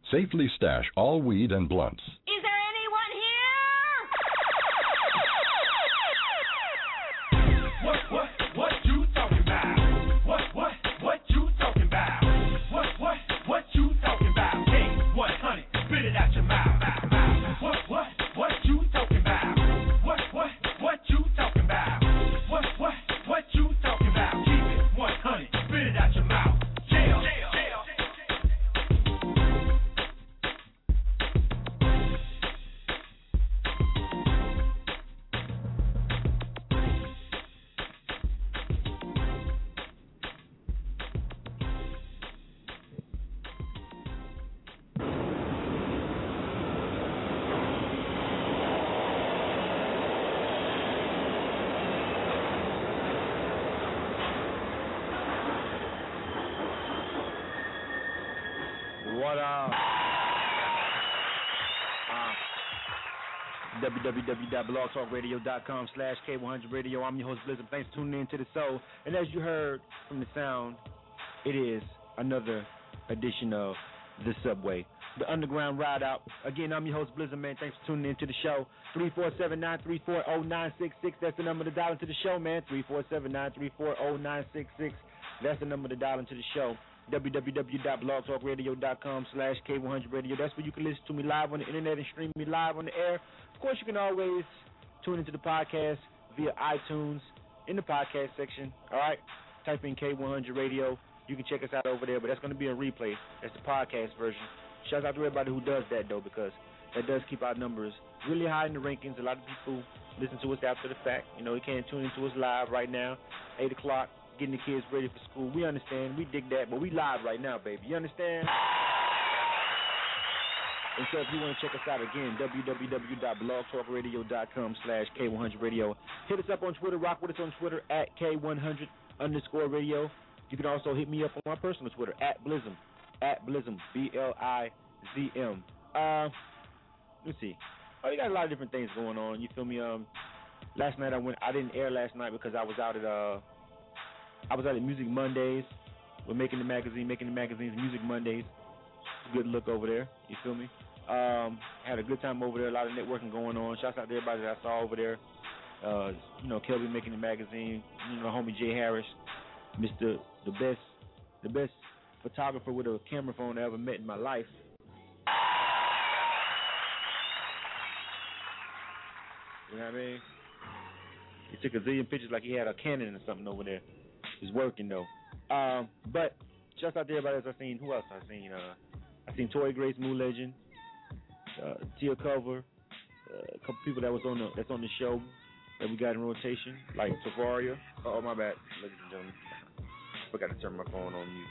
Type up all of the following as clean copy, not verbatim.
Safely stash all weed and blunts. Is there anyone here? What you talking about? What you talking about? What you talking about? K100, spit it out your mouth. What you talking about? What you talking about? What you talking about? Keep it 100, spit it out your mouth. Jail. What up? www.blogtalkradio.com/K100Radio. I'm your host, Blizzard. Thanks for tuning in to the show. And as you heard from the sound, it is another edition of The Subway, the Underground Ride Out. Again, I'm your host, Blizzard, man. Thanks for tuning in to the show. 347-934-0966. That's the number to dial into the show, man. 347-934-0966. That's the number to dial into the show. www.blogtalkradio.com/K100Radio. That's where you can listen to me live on the internet and stream me live on the air. Of course, you can always tune into the podcast via iTunes in the podcast section. All right, type in K100 Radio. You can check us out over there, but that's going to be a replay. That's the podcast version. Shout out to everybody who does that, though, because that does keep our numbers really high in the rankings. A lot of people listen to us after the fact. You know, they can't tune into us live right now, 8 o'clock. Getting the kids ready for school. We understand. We dig that, but we live right now, baby. You understand? And so if you want to check us out again, www.blogtalkradio.com/K100Radio. Hit us up on Twitter. Rock with us on Twitter at K100_radio. You can also hit me up on my personal Twitter at Blizzum, BLIZM. Let's see. Oh, you got a lot of different things going on. You feel me? Last night I didn't air last night because I was out at Music Mondays. We're making the magazines Music Mondays. Good look over there. You feel me? Had a good time over there. A lot of networking going on. Shouts out to everybody that I saw over there. Kelby making the magazine. Homie Jay Harris, Mr. the best photographer with a camera phone I ever met in my life. You know what I mean? He took a zillion pictures like he had a Canon or something over there. It's working though. But just out there, everybody else I seen. Who else I seen? I seen Tory Grace, Moo Legend, Tia Cover, a couple people that's on the show that we got in rotation, like Tavaria. Oh my bad, ladies and gentlemen. Forgot to turn my phone on mute.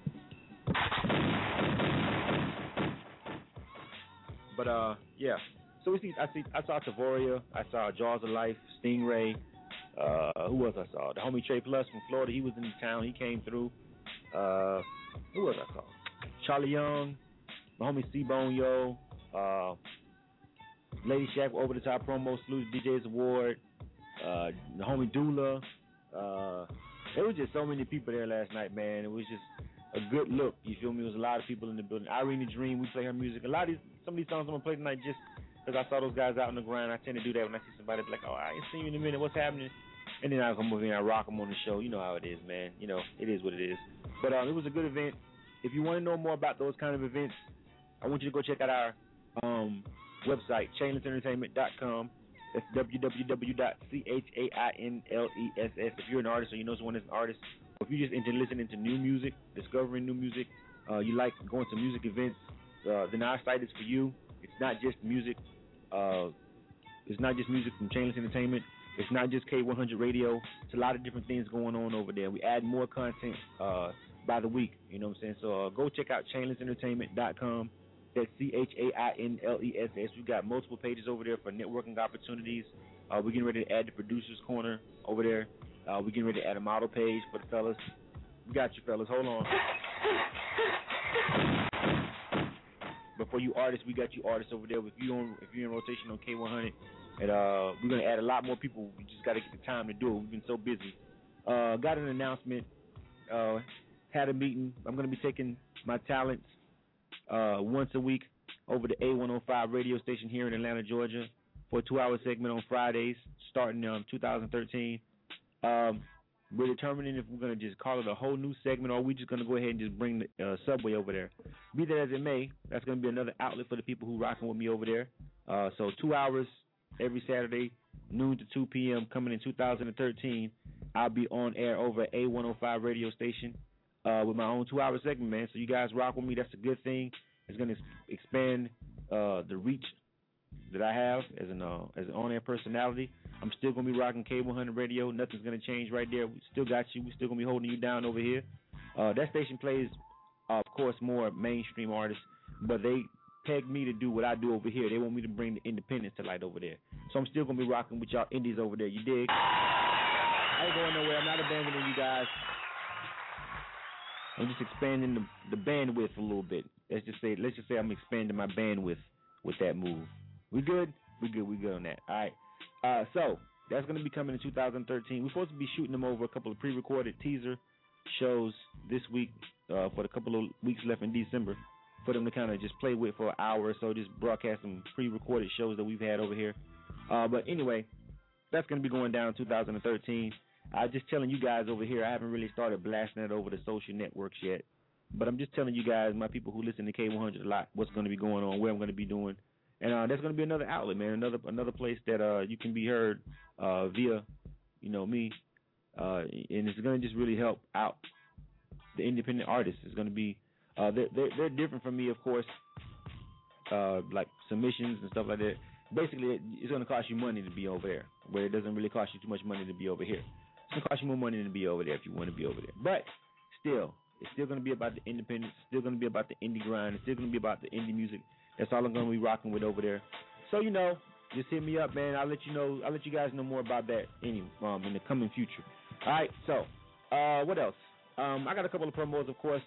But yeah. So I saw Tavaria. I saw Jaws of Life, Stingray. Who else I saw? The homie Trey Plus from Florida. He was in town. He came through. Who else I saw? Charlie Young. My homie C-Bone Yo. Lady Shack Over the Top promo. Salute DJ's Award. The homie Dula. There was just so many people there last night, man. It was just a good look. You feel me? There was a lot of people in the building. Irene the Dream. We play her music. Some of these songs I'm gonna play tonight just because I saw those guys out on the ground. I tend to do that when I see somebody like, oh, I ain't seen you in a minute. What's happening? And then I come over here and I rock them on the show. You know how it is, man. You know, it is what it is. But it was a good event. If you want to know more about those kind of events, I want you to go check out our website, chainlessentertainment.com. That's www.chainless. If you're an artist or you know someone that's an artist, or if you're just into listening to new music, discovering new music, you like going to music events, then our site is for you. It's not just music. It's not just music from Chainless Entertainment. It's not just K100 Radio. It's a lot of different things going on over there. We add more content by the week. You know what I'm saying? So go check out chainlessentertainment.com. That's CHAINLESS. We've got multiple pages over there for networking opportunities. We're getting ready to add the Producers Corner over there. We're getting ready to add a model page for the fellas. We got you, fellas. Hold on. But for you artists, we got you artists over there. If you're in rotation on K100, and we're gonna add a lot more people. We just got to get the time to do it. We've been so busy. Got an announcement. Had a meeting. I'm gonna be taking my talents once a week over the A105 radio station here in Atlanta, Georgia, for a 2-hour segment on Fridays, starting 2013. We're determining if we're going to just call it a whole new segment or we're just going to go ahead and just bring the subway over there. Be that as it may, that's going to be another outlet for the people who rocking with me over there. So 2 hours every Saturday, noon to 2 p.m. coming in 2013. I'll be on air over at A105 radio station with my own 2-hour segment, man. So you guys rock with me. That's a good thing. It's going to expand the reach that I have as an on-air personality. I'm still going to be rocking K100 Radio. Nothing's going to change right there. We still got you. We're still going to be holding you down over here. That station plays, of course, more mainstream artists, but they peg me to do what I do over here. They want me to bring the independence to light over there. So I'm still going to be rocking with y'all indies over there. You dig? I ain't going nowhere. I'm not abandoning you guys. I'm just expanding the bandwidth a little bit. Let's just say I'm expanding my bandwidth with that move. We good? We good on that. All right. So that's going to be coming in 2013. We're supposed to be shooting them over a couple of pre-recorded teaser shows this week for the couple of weeks left in December for them to kind of just play with for an hour or so, just broadcast some pre-recorded shows that we've had over here. But anyway, that's going to be going down in 2013. I'm just telling you guys over here, I haven't really started blasting it over the social networks yet. But I'm just telling you guys, my people who listen to K100 a lot, what's going to be going on, where I'm going to be doing. And there's going to be another outlet, man, another place that you can be heard via, me. And it's going to just really help out the independent artists. It's going to be, they're different from me, of course, like submissions and stuff like that. Basically, it's going to cost you money to be over there, where it doesn't really cost you too much money to be over here. It's going to cost you more money to be over there if you want to be over there. But still, it's still going to be about the independence. It's still going to be about the indie grind. It's still going to be about the indie music. That's all I'm going to be rocking with over there. So, just hit me up, man. I'll let you guys know more about that in the coming future. All right, so what else? I got a couple of promos, of course.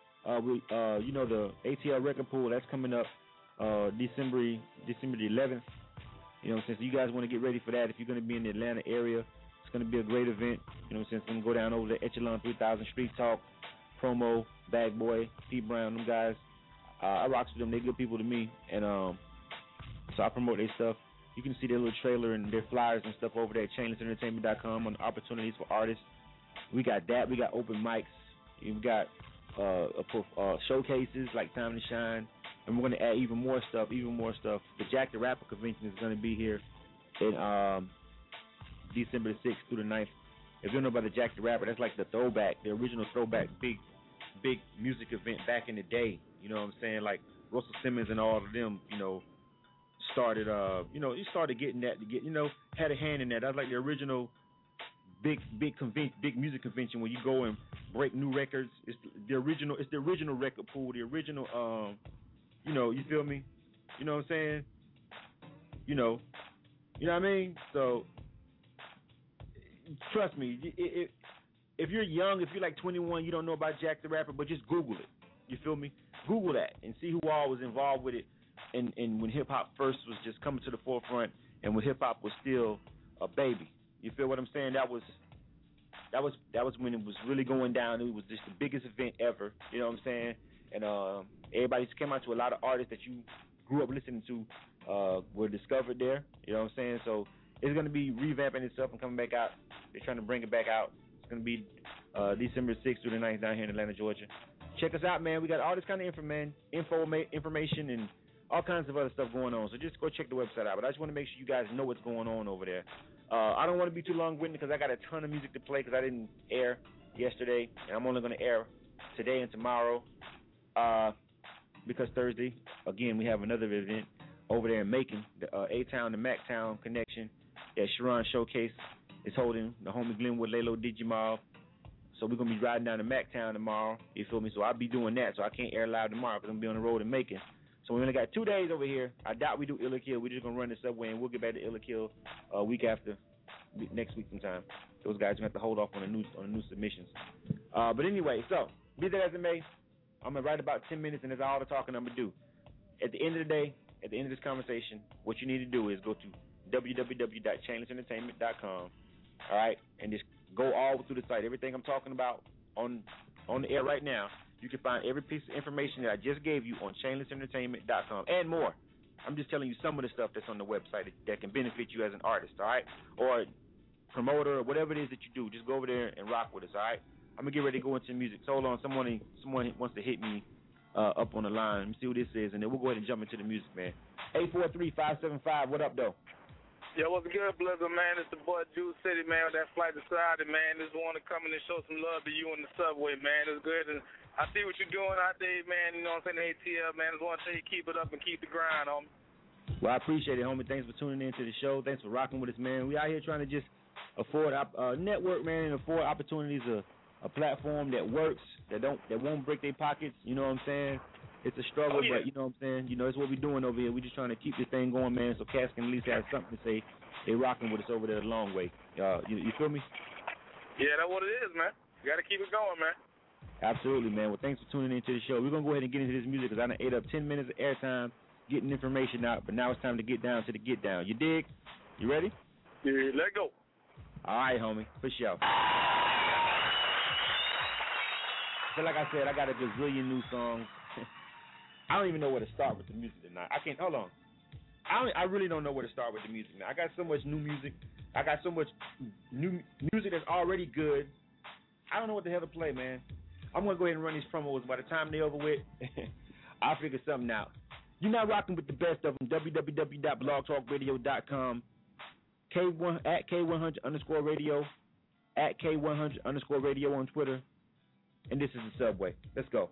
The ATL record pool, that's coming up December the 11th. Since you guys want to get ready for that, if you're going to be in the Atlanta area, it's going to be a great event. Since I'm going to go down over to Echelon 3000 Street Talk, Promo, Bag Boy, Pete Brown, them guys. I rocks with them. They're good people to me. And so I promote their stuff. You can see their little trailer and their flyers and stuff over there at chainlessentertainment.com on the opportunities for artists. We got that. We got open mics. We've got showcases like Time to Shine. And we're going to add even more stuff. The Jack the Rapper convention is going to be here in December the 6th through the 9th. If you don't know about the Jack the Rapper, that's like the original throwback, big music event back in the day. You know what I'm saying? Like Russell Simmons and all of them, started, he started getting that to get, had a hand in that. That was like the original big music convention where you go and break new records. It's the original record pool, the original, you feel me? You know what I'm saying? You know what I mean? So, trust me, if you're young, if you're like 21, you don't know about Jack the Rapper, but just Google it. You feel me? Google that and see who all was involved with it. And when hip hop first was just coming to the forefront, and when hip hop was still a baby. You feel what I'm saying? That was when it was really going down. It was just the biggest event ever. You know what I'm saying? And everybody just came out to a lot of artists that you grew up listening to were discovered there. You know what I'm saying? So it's going to be revamping itself and coming back out. They're trying to bring it back out. It's going to be December 6th through the 9th down here in Atlanta, Georgia. Check us out, man. We got all this kind of information and all kinds of other stuff going on. So just go check the website out. But I just want to make sure you guys know what's going on over there. I don't want to be too long-winded because I got a ton of music to play because I didn't air yesterday. And I'm only going to air today and tomorrow because Thursday, again, we have another event over there in Macon, the A-Town to Mactown connection that Sharon Showcase is holding, the homie Glenwood Lalo Digimob. So we're going to be riding down to Mactown tomorrow, you feel me? So I'll be doing that, so I can't air live tomorrow because I'm going to be on the road in Macon. So we only got 2 days over here. I doubt we do Illa Kill. We're just going to run the subway, and we'll get back to Illa Kill week after, next week sometime. Those guys are going to have to hold off on the new submissions. But anyway, so be that as it may, I'm going to write about 10 minutes, and that's all the talking I'm going to do. At the end of the day, at the end of this conversation, what you need to do is go to www.chainlessentertainment.com, all right, and just go all through the site. Everything I'm talking about on the air right now, You can find every piece of information that I just gave you on shamelessentertainment.com and more. I'm just telling you some of the stuff that's on the website that can benefit you as an artist, all right? Or promoter or whatever it is that you do. Just go over there and rock with us, all right? I'm going to get ready to go into music. So hold on. Someone wants to hit me up on the line. Let me see who this is, and then we'll go ahead and jump into the music, man. 843-575. What up, though? Yo, what's good, Blizzard, man? It's the boy Juice City, man, with that Flight to Society, man. Just want to come in and show some love to you in the subway, man. It's good. And I see what you're doing out there, man. You know what I'm saying? ATL, man. Just want to tell you, keep it up and keep the grind, homie. Well, I appreciate it, homie. Thanks for tuning in to the show. Thanks for rocking with us, man. We out here trying to just afford network, man, and afford opportunities, a platform that works, that won't break their pockets. You know what I'm saying? It's a struggle, but you know what I'm saying? You know, it's what we're doing over here. We're just trying to keep this thing going, man, so Cass can at least have something to say. They rocking with us over there the long way. You feel me? Yeah, that's what it is, man. You got to keep it going, man. Absolutely, man. Well, thanks for tuning into the show. We're going to go ahead and get into this music because I done ate up 10 minutes of airtime getting information out, but now it's time to get down to the get down. You dig? You ready? Yeah, let go. All right, homie. For sure. So like I said, I got a gazillion new songs. I don't even know where to start with the music tonight. Hold on. I really don't know where to start with the music now. I got so much new music. I got so much new music that's already good. I don't know what the hell to play, man. I'm going to go ahead and run these promos. By the time they're over with, I'll figure something out. You're not rocking with the best of them. www.blogtalkradio.com. at K100_radio. At K100_radio on Twitter. And this is the Subway. Let's go.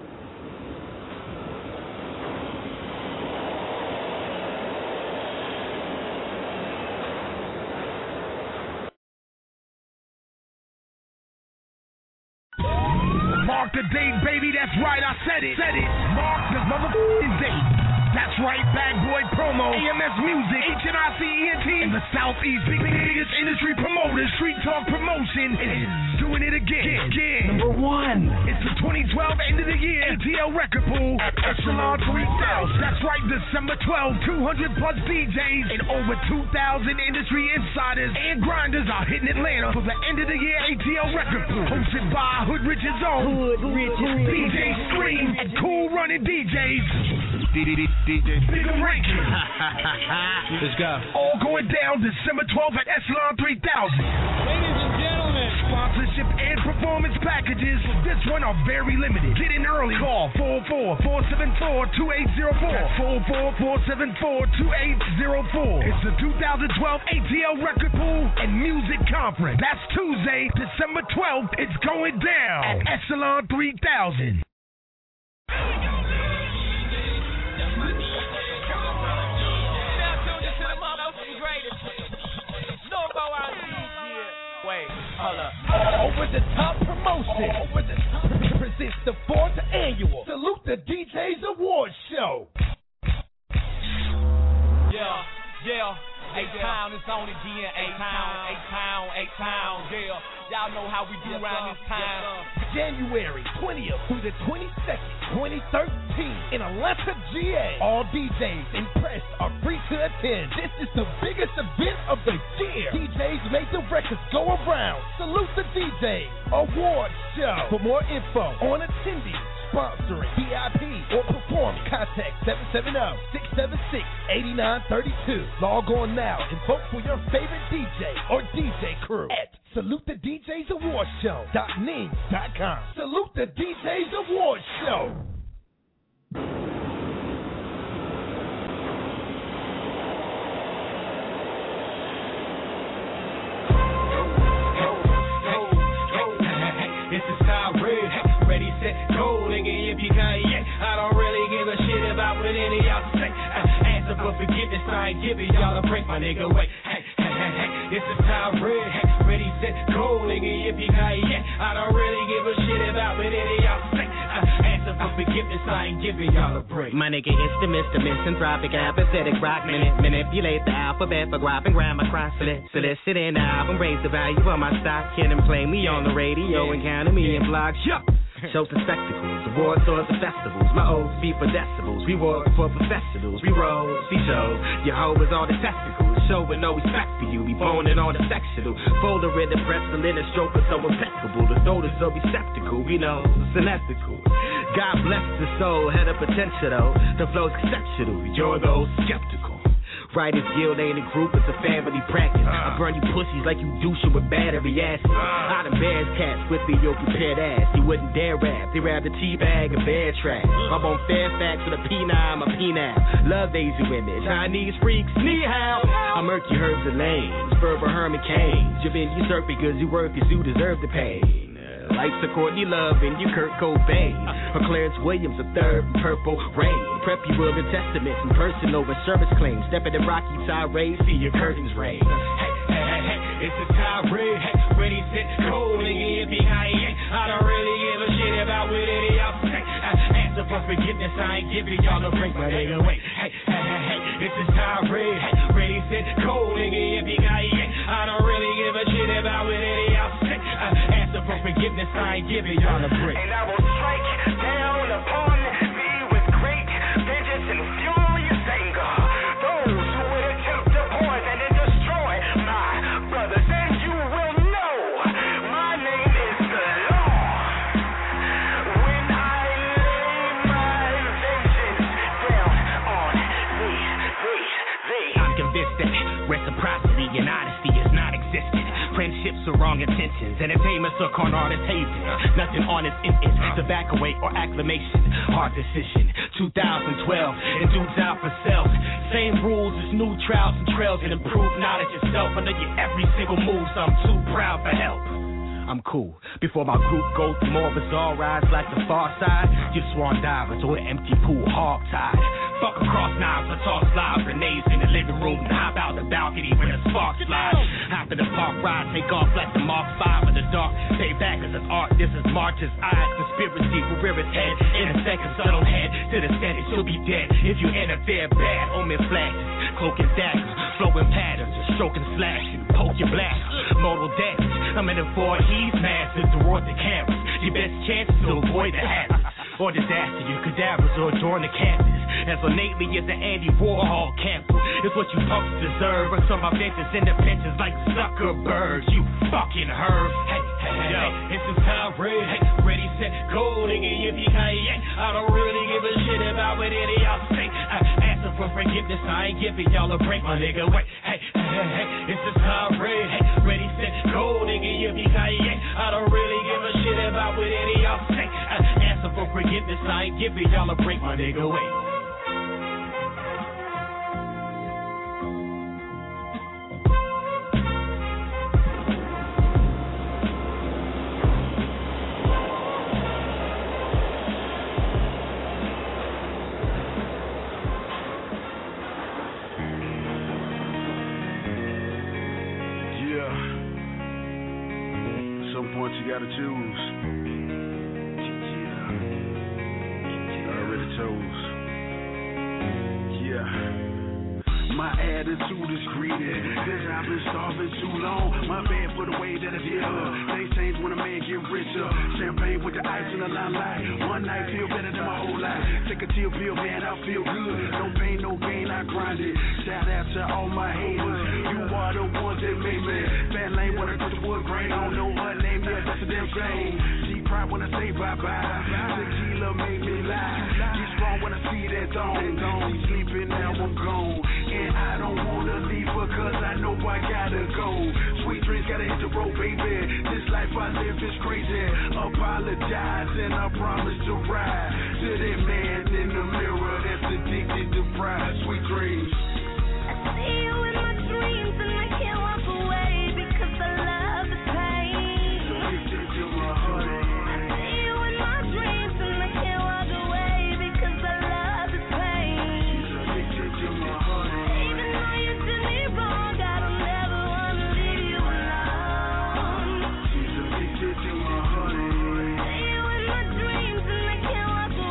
Mark the date, baby, that's right, I said it. Mark the motherfucking date. That's right, Bad Boy Promo, AMS Music, HNICENT, and the Southeast biggest industry promoters, Street Talk Promotion, is doing it again. Number one, it's the 2012 end of the year ATL Record Pool at Echelon 3000. That's right, December 12th, 200 plus DJs and over 2,000 industry insiders and grinders are hitting Atlanta for the end of the year ATL Record Pool, hosted by Hood Rich's own DJ Scream and Cool Running DJs. DJ Big Ranking. Let's go. All going down December 12th at Echelon 3000. Ladies and gentlemen. Sponsorship and performance packages for this one are very limited. Get in early. Call 444-474-2804. 444-474-2804. It's the 2012 ATL Record Pool and Music Conference. That's Tuesday, December 12th. It's going down at Echelon 3000. Over the top promotion. Presents the 4th annual Salute the DJs Awards Show. Yeah. A-Town is on it again. A-Town. Yeah. Y'all know how we do around this time. January 20th through the 22nd, 2013 in Atlanta, GA. All DJs and press are free to attend. This is the biggest event of the year. DJs make the records go around. Salute the DJs Awards Show. For more info on attendees, sponsoring, VIP, or performing, contact 770-676-8932. Log on now and vote for your favorite DJ or DJ crew at SaluteTheDJsAwardsShow.ning.com. Salute the DJs Awards Show. This is Ty Red, ready, set, go, nigga, if you can't, I don't really give a shit about what any of y'all say. Answer for forgiveness, I ain't giving y'all a break, my nigga, wait. This is Ty Red, ready, set, go, nigga, if you can't, I don't really give a shit about what any of y'all say. Answer for forgiveness, I ain't giving y'all a break. My nigga is the Mr. Misanthropic, apathetic rock minute. Manipulate the alphabet for grab and grammar cross solicit in the album, raise the value of my stock, kid and play me on the radio and counter me in blocks. Shows and spectacles, awards, tours, and festivals. My O's beat for decibels. We work for professionals. We roll, see shows. Your hoe is all the testicles. Show with no respect for you. We boning on the sectional. Folder in the press, the linen stroke is so impeccable. The throat is so receptacle. We know it's unethical. God bless the soul, head of potential though. The flow's exceptional. You're those skeptical. Writers Guild ain't a group, it's a family practice. I burn you pussies like you douching with battery acid. I done bears cats with the yo prepared ass. You wouldn't dare rap, they rap the teabag and bear trap. I'm on Fairfax with a P9, I'm a P9. Love Asian women, Chinese freaks, ni hao. I'm Murky Herbs and Lanes, Berber Herman Cain. You've been usurped because you work cause you deserve the pain. Life's a Courtney Love and you Kurt Cobain. Or Clarence Williams, a third in Purple Rain. Prep you will the testaments and person over service claims. Step in the Rocky tirade, see your curtains rain. Hey, it's a tirade. Hey, ready, set, cold, nigga, yippee-ki-yay. I don't really give a shit about what any of y'all say. Answer for forgiveness, I ain't giving y'all no break, but nigga, wait. Hey, it's a tirade. Hey, ready, set, cold, nigga, yippee-ki-yay. I don't really give a shit about what any of y'all say. Answer for forgiveness, I ain't giving y'all a break. And I will strike down upon thee with great vengeance and furious anger. Those who would attempt to poison and destroy my brothers, and you will know my name is the law. When I lay my vengeance down on thee. I'm convinced that reciprocity and honesty is not existent. Friendships are wrong intentions, entertainment's a con artist hazing. Nothing honest in it, tobacco away or acclamation. Hard decision, 2012, and dudes out for self. Same rules as new trials and trails, and improved knowledge itself. I know your every single move, so I'm too proud for help. I'm cool. Before my group goes to more bizarre rides like the far side, you swan divers or an empty pool hog tied. Fuck across knives, I toss live grenades in the living room and hop out the balcony when the sparks fly. Hop in the park ride, take off like the Mark 5 in the dark. Stay back as an art, this is March's eyes. Conspiracy will rear its head in a second, so don't head to the Senate. You'll be dead if you interfere. Bad omen flashes, cloak and dagger, flowing patterns, stroking slashing, poke your blast, mortal damage. I'm in the 4 he's massive toward the cameras. Your best chance is to avoid the hazards or disaster, you cadavers or join the campus. As innately as the Andy Warhol camper. It's what you punks deserve. Or some of vengeance in the benches like Zuckerberg. You fucking herb. Hey, yo, it's a tirade. Hey, ready, set, go, nigga, yippee-ki-yay. I don't really give a shit about what any of y'all say. Answer for forgiveness, I ain't giving y'all a break, my nigga. Wait, hey, it's a tirade. Hey, ready, set, go, nigga, yippee-ki-yay. I don't really give a shit about what any of y'all say. Answer for forgiveness, I ain't giving y'all a break, my nigga. Wait. You gotta choose. Already chose. Yeah. My attitude is greedy, cause I've been starving too long. My bad for the way that I feel. Things change when a man get richer. Champagne with the ice in the limelight. One night feel better than my whole life. Take a chill pill, man, I feel good. No pain, no gain, I grind it. Shout out to all my haters. You are the ones that made me. Bad lane when I put the wood grain. I don't know her name, yeah, that's a damn shame. She cry when I say bye-bye. Tequila made me lie. You strong when I see that dawn. She sleeping, now I'm gone. And I don't wanna leave her cause I know I gotta go. Sweet dreams gotta hit the road, baby. This life I live is crazy. Apologize and I promise to ride to that man in the mirror that's addicted to pride. Sweet dreams. I see you in my dreams and I can't walk away because I love the pain. Addicted to my honey. I see you in my dreams and I can't walk away because I love the pain. Addicted to my honey. Even though you did me wrong, I don't ever want to leave you alone. She's addicted to my honey. I see you in my dreams and I can't walk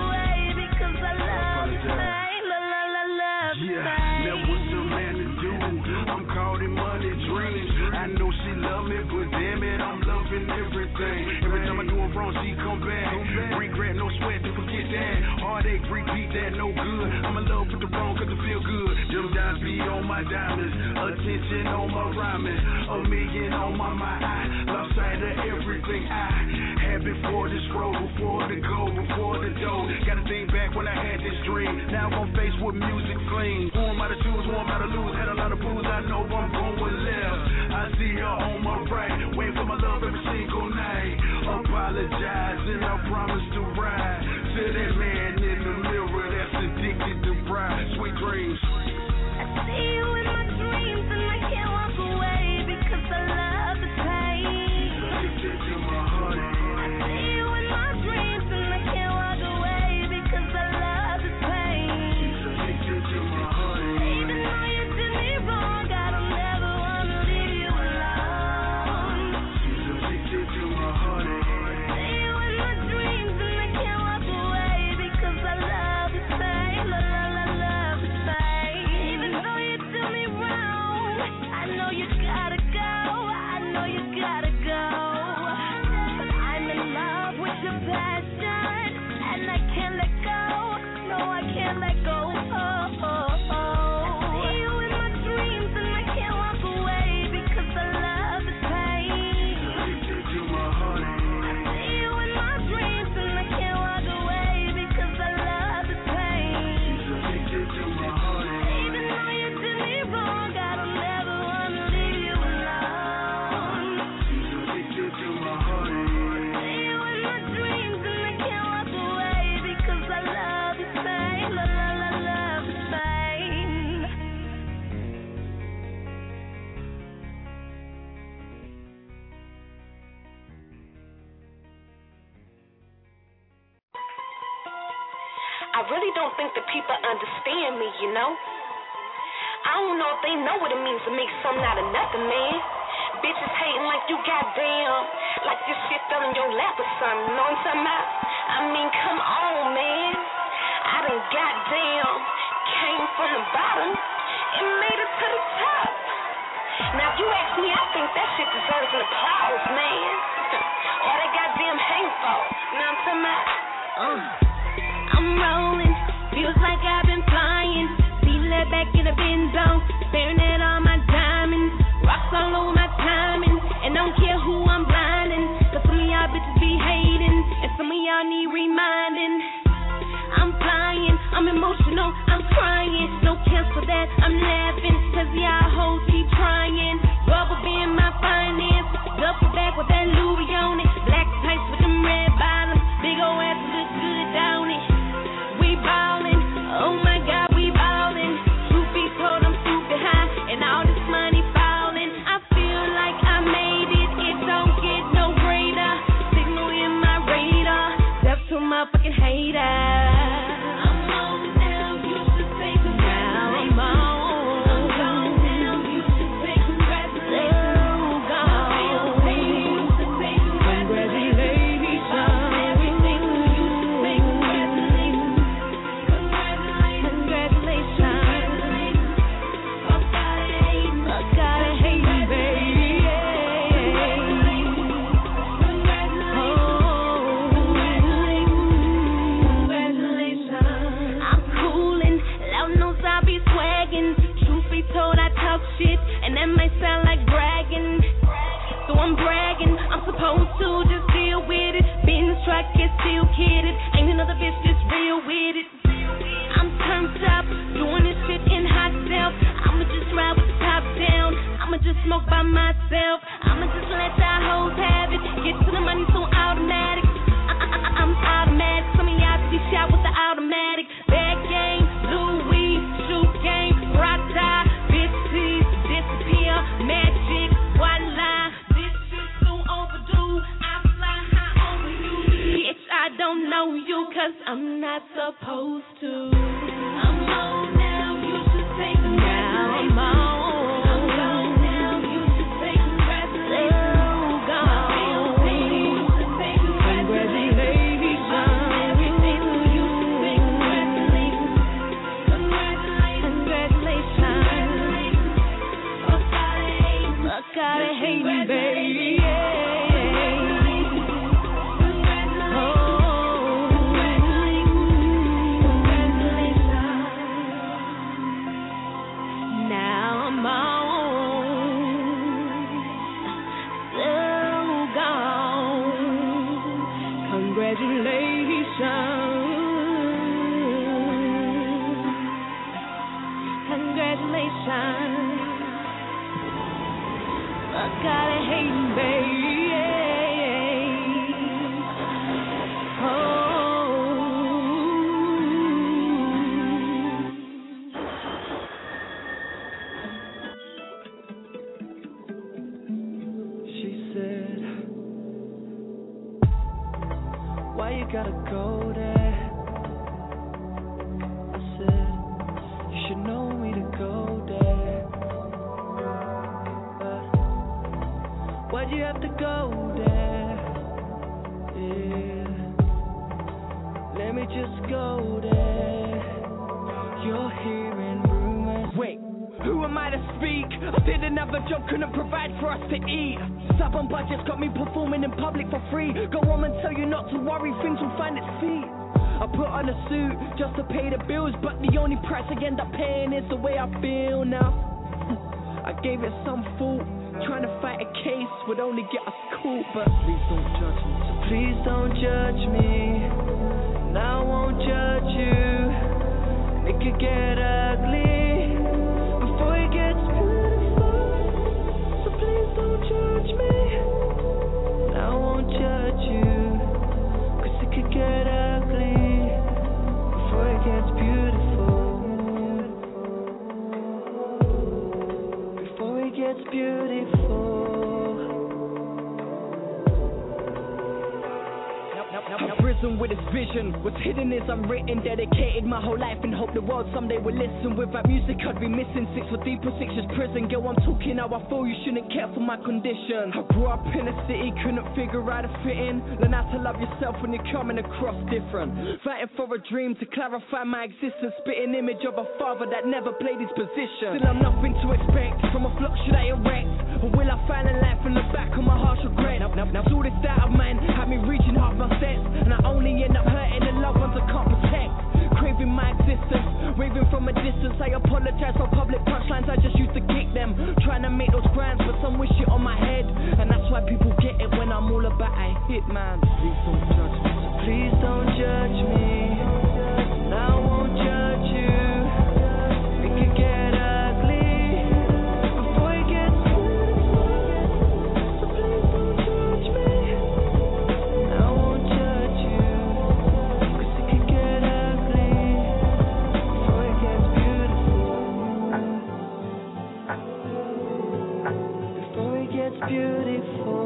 beat that no good. I'm in love with the wrong cause it feel good. Them dimes be on my diamonds, attention on my rhyming, $1 million on my mind. Lost sight of everything I had before this road, before the goal, before the dough. Gotta think back when I had this dream. Now I'm faced with music clean. Who am I to choose? Who am I to lose? Had a lot of booze, I know I'm going left. I see her on my right, wait for my love every single night. Apologize and I promise to ride to that man in the mirror that's addicted to pride. Sweet dreams. I see you in my dreams and I can't walk away because I love the pain. Addicted to my heart. I see you in my dreams and I can't walk away because I love the pain. Addicted to my heart. Even though you did me wrong, I don't ever wanna leave you alone. She's addicted to my heart. See you in my dreams and I can't walk away because I love the pain. Love the pain. Even though you do me wrong, I know you gotta go. I know you gotta go. But I'm in love with your passion and I can't let go. No, I can't let go. I see you in my dreams and I can't walk away because I love the pain. Addicted to my heart. I see you in my dreams and I can't walk away because I love the pain. Addicted to my heart. Even though you did me wrong, I don't ever wanna leave you alone. Addicted to my heart. See you in my dreams and I can't walk away because I love the pain. Love the pain. I really don't think that people understand me, you know? I don't know if they know what it means to make something out of nothing, man. Bitches hating like you goddamn, like this shit fell in your lap or something, you know what I'm talking about? I mean, come on, man. I done goddamn came from the bottom and made it to the top. Now, if you ask me, I think that shit deserves an applause, man. Or that goddamn hang for, you know what I'm talking about? I'm rolling, feels like I've been flying. See that back in the Benzo, staring at all my diamonds. Rocks all over my timing, and don't care who I'm blinding. Cause some of y'all bitches be hating, and some of y'all need reminding. I'm flying, I'm emotional, I'm crying. No cancel that, I'm laughing. Cause y'all hoes keep trying. Rubber being my finance, duffel bag with that Louis on it. Black tights with them red bottoms, big ol' ass look good down it. We ballin', oh my God, we ballin'. Truth be told, I'm super high, and all this money fallin'. I feel like I made it, it don't get no greater. Signal in my radar, step to my fucking hater. I'm on now, you should say congratulations. Now I'm on. I'm gone now, you should say congratulations. Oh, gone. You should say congratulations. Everything you should say congratulations. Gotta hate me, baby. I'm coolin', loud nose I be swaggin'. Truth be told, I talk shit, and that might sound like bragging. So I'm bragging, I'm supposed to just deal with it. Benz truck is still kidded, ain't another bitch just real with it. I'm turned up, doing this shit in hot self. I'ma just ride with the top down, I'ma just smoke by myself. I'ma just let y'all hoes have it, get to the money so automatic. I'm automatic, some of y'all be shot with the automatic. Bad game, Louis, shoe game, rock tie, bitches disappear, magic, voila. This shit so overdue, I fly high over you. Bitch, I don't know you, cause I'm not supposed to. I'm on now, you should say congratulations. Now I'm on. I'm gone now, you should say congratulations. Oh, gone. You should say congratulations. Everything you should say congratulations. Congratulations. Fuck gotta hate me, baby. hating, babe. Gotta go there. I said, you should know me to go there. But why'd you have to go there? Yeah. Let me just go there. You're hearing rumors. Wait, who am I to speak? I did another job, couldn't provide for us to eat. Stubborn budgets got me performing in public for free. Go on and tell you not to worry, things will find its feet. I put on a suit just to pay the bills, but the only price I end up paying is the way I feel now. I gave it some thought, trying to fight a case would only get us caught. But please don't judge me, so please don't judge me. And I won't judge you. It could get ugly before it gets beautiful. So please don't judge me. And I won't judge you, 'cause it could get ugly before it gets beautiful. Before it gets beautiful. Now risen with his vision, what's hidden is unwritten. Dedicated my whole life and hope the world someday will listen. Without music I'd be missing. 6 for deep or 6 is prison. Girl, I'm talking how I feel, you shouldn't care for my condition. I grew up in a city, couldn't figure out a fit in. Learn how to love yourself when you're coming across different. Fighting for a dream to clarify my existence. Spitting image of a father that never played his position. Still I'm nothing to expect from a flock should I erect. Or will I find a life in the back of my harsh regret? Now all this doubt of mine had me reaching half my steps, and I only end up hurting the loved ones I can't protect. Craving my existence, waving from a distance. I apologize for public punchlines, I just used to kick them. Trying to make those grinds, but some wish it on my head. And that's why people get it when I'm all about a hit, man. Please don't judge me, so please don't judge me. And I won't judge you. It could get ugly before it gets beautiful. So please don't judge me. And I won't judge you, 'cause it could get ugly before it gets beautiful. Before it gets beautiful.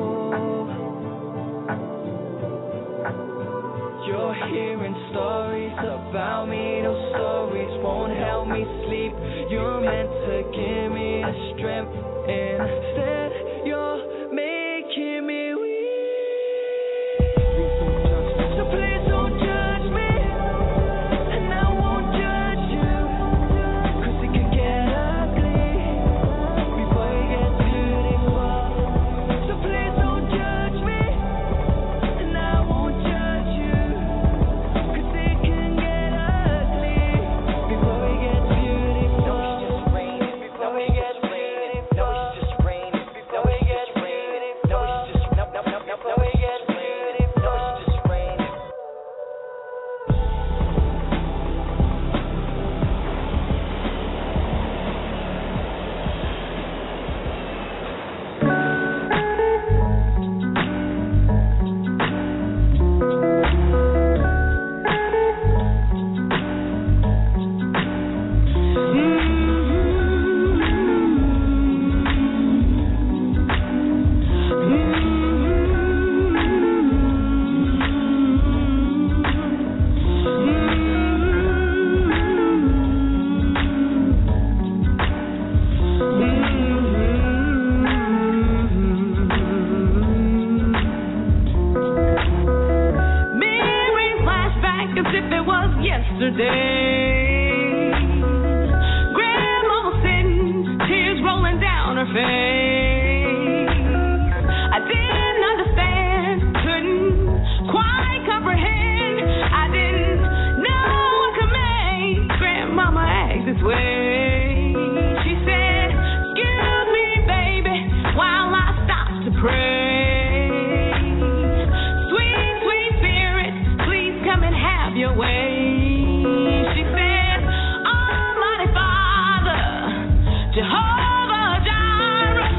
You're hearing stories about me, those stories won't help me sleep. You're meant to give me the strength, instead you're making me weak. So please don't judge me, and I won't judge you, 'cause it could get ugly before it gets beautiful. So please don't judge me, and I won't judge you, 'cause it can get ugly before it gets beautiful. Before it gets beautiful. Before it gets beautiful. Before it gets beautiful. Memory flashback as if it was yesterday. Grandma sitting, tears rolling down her face. I didn't understand, couldn't quite comprehend. I didn't know what could make Grandmama act this way. She said, "Excuse me, baby, while I stop to pray. Sweet, sweet spirit, please come and have your way." She said, "Almighty Father, Jehovah Jireh,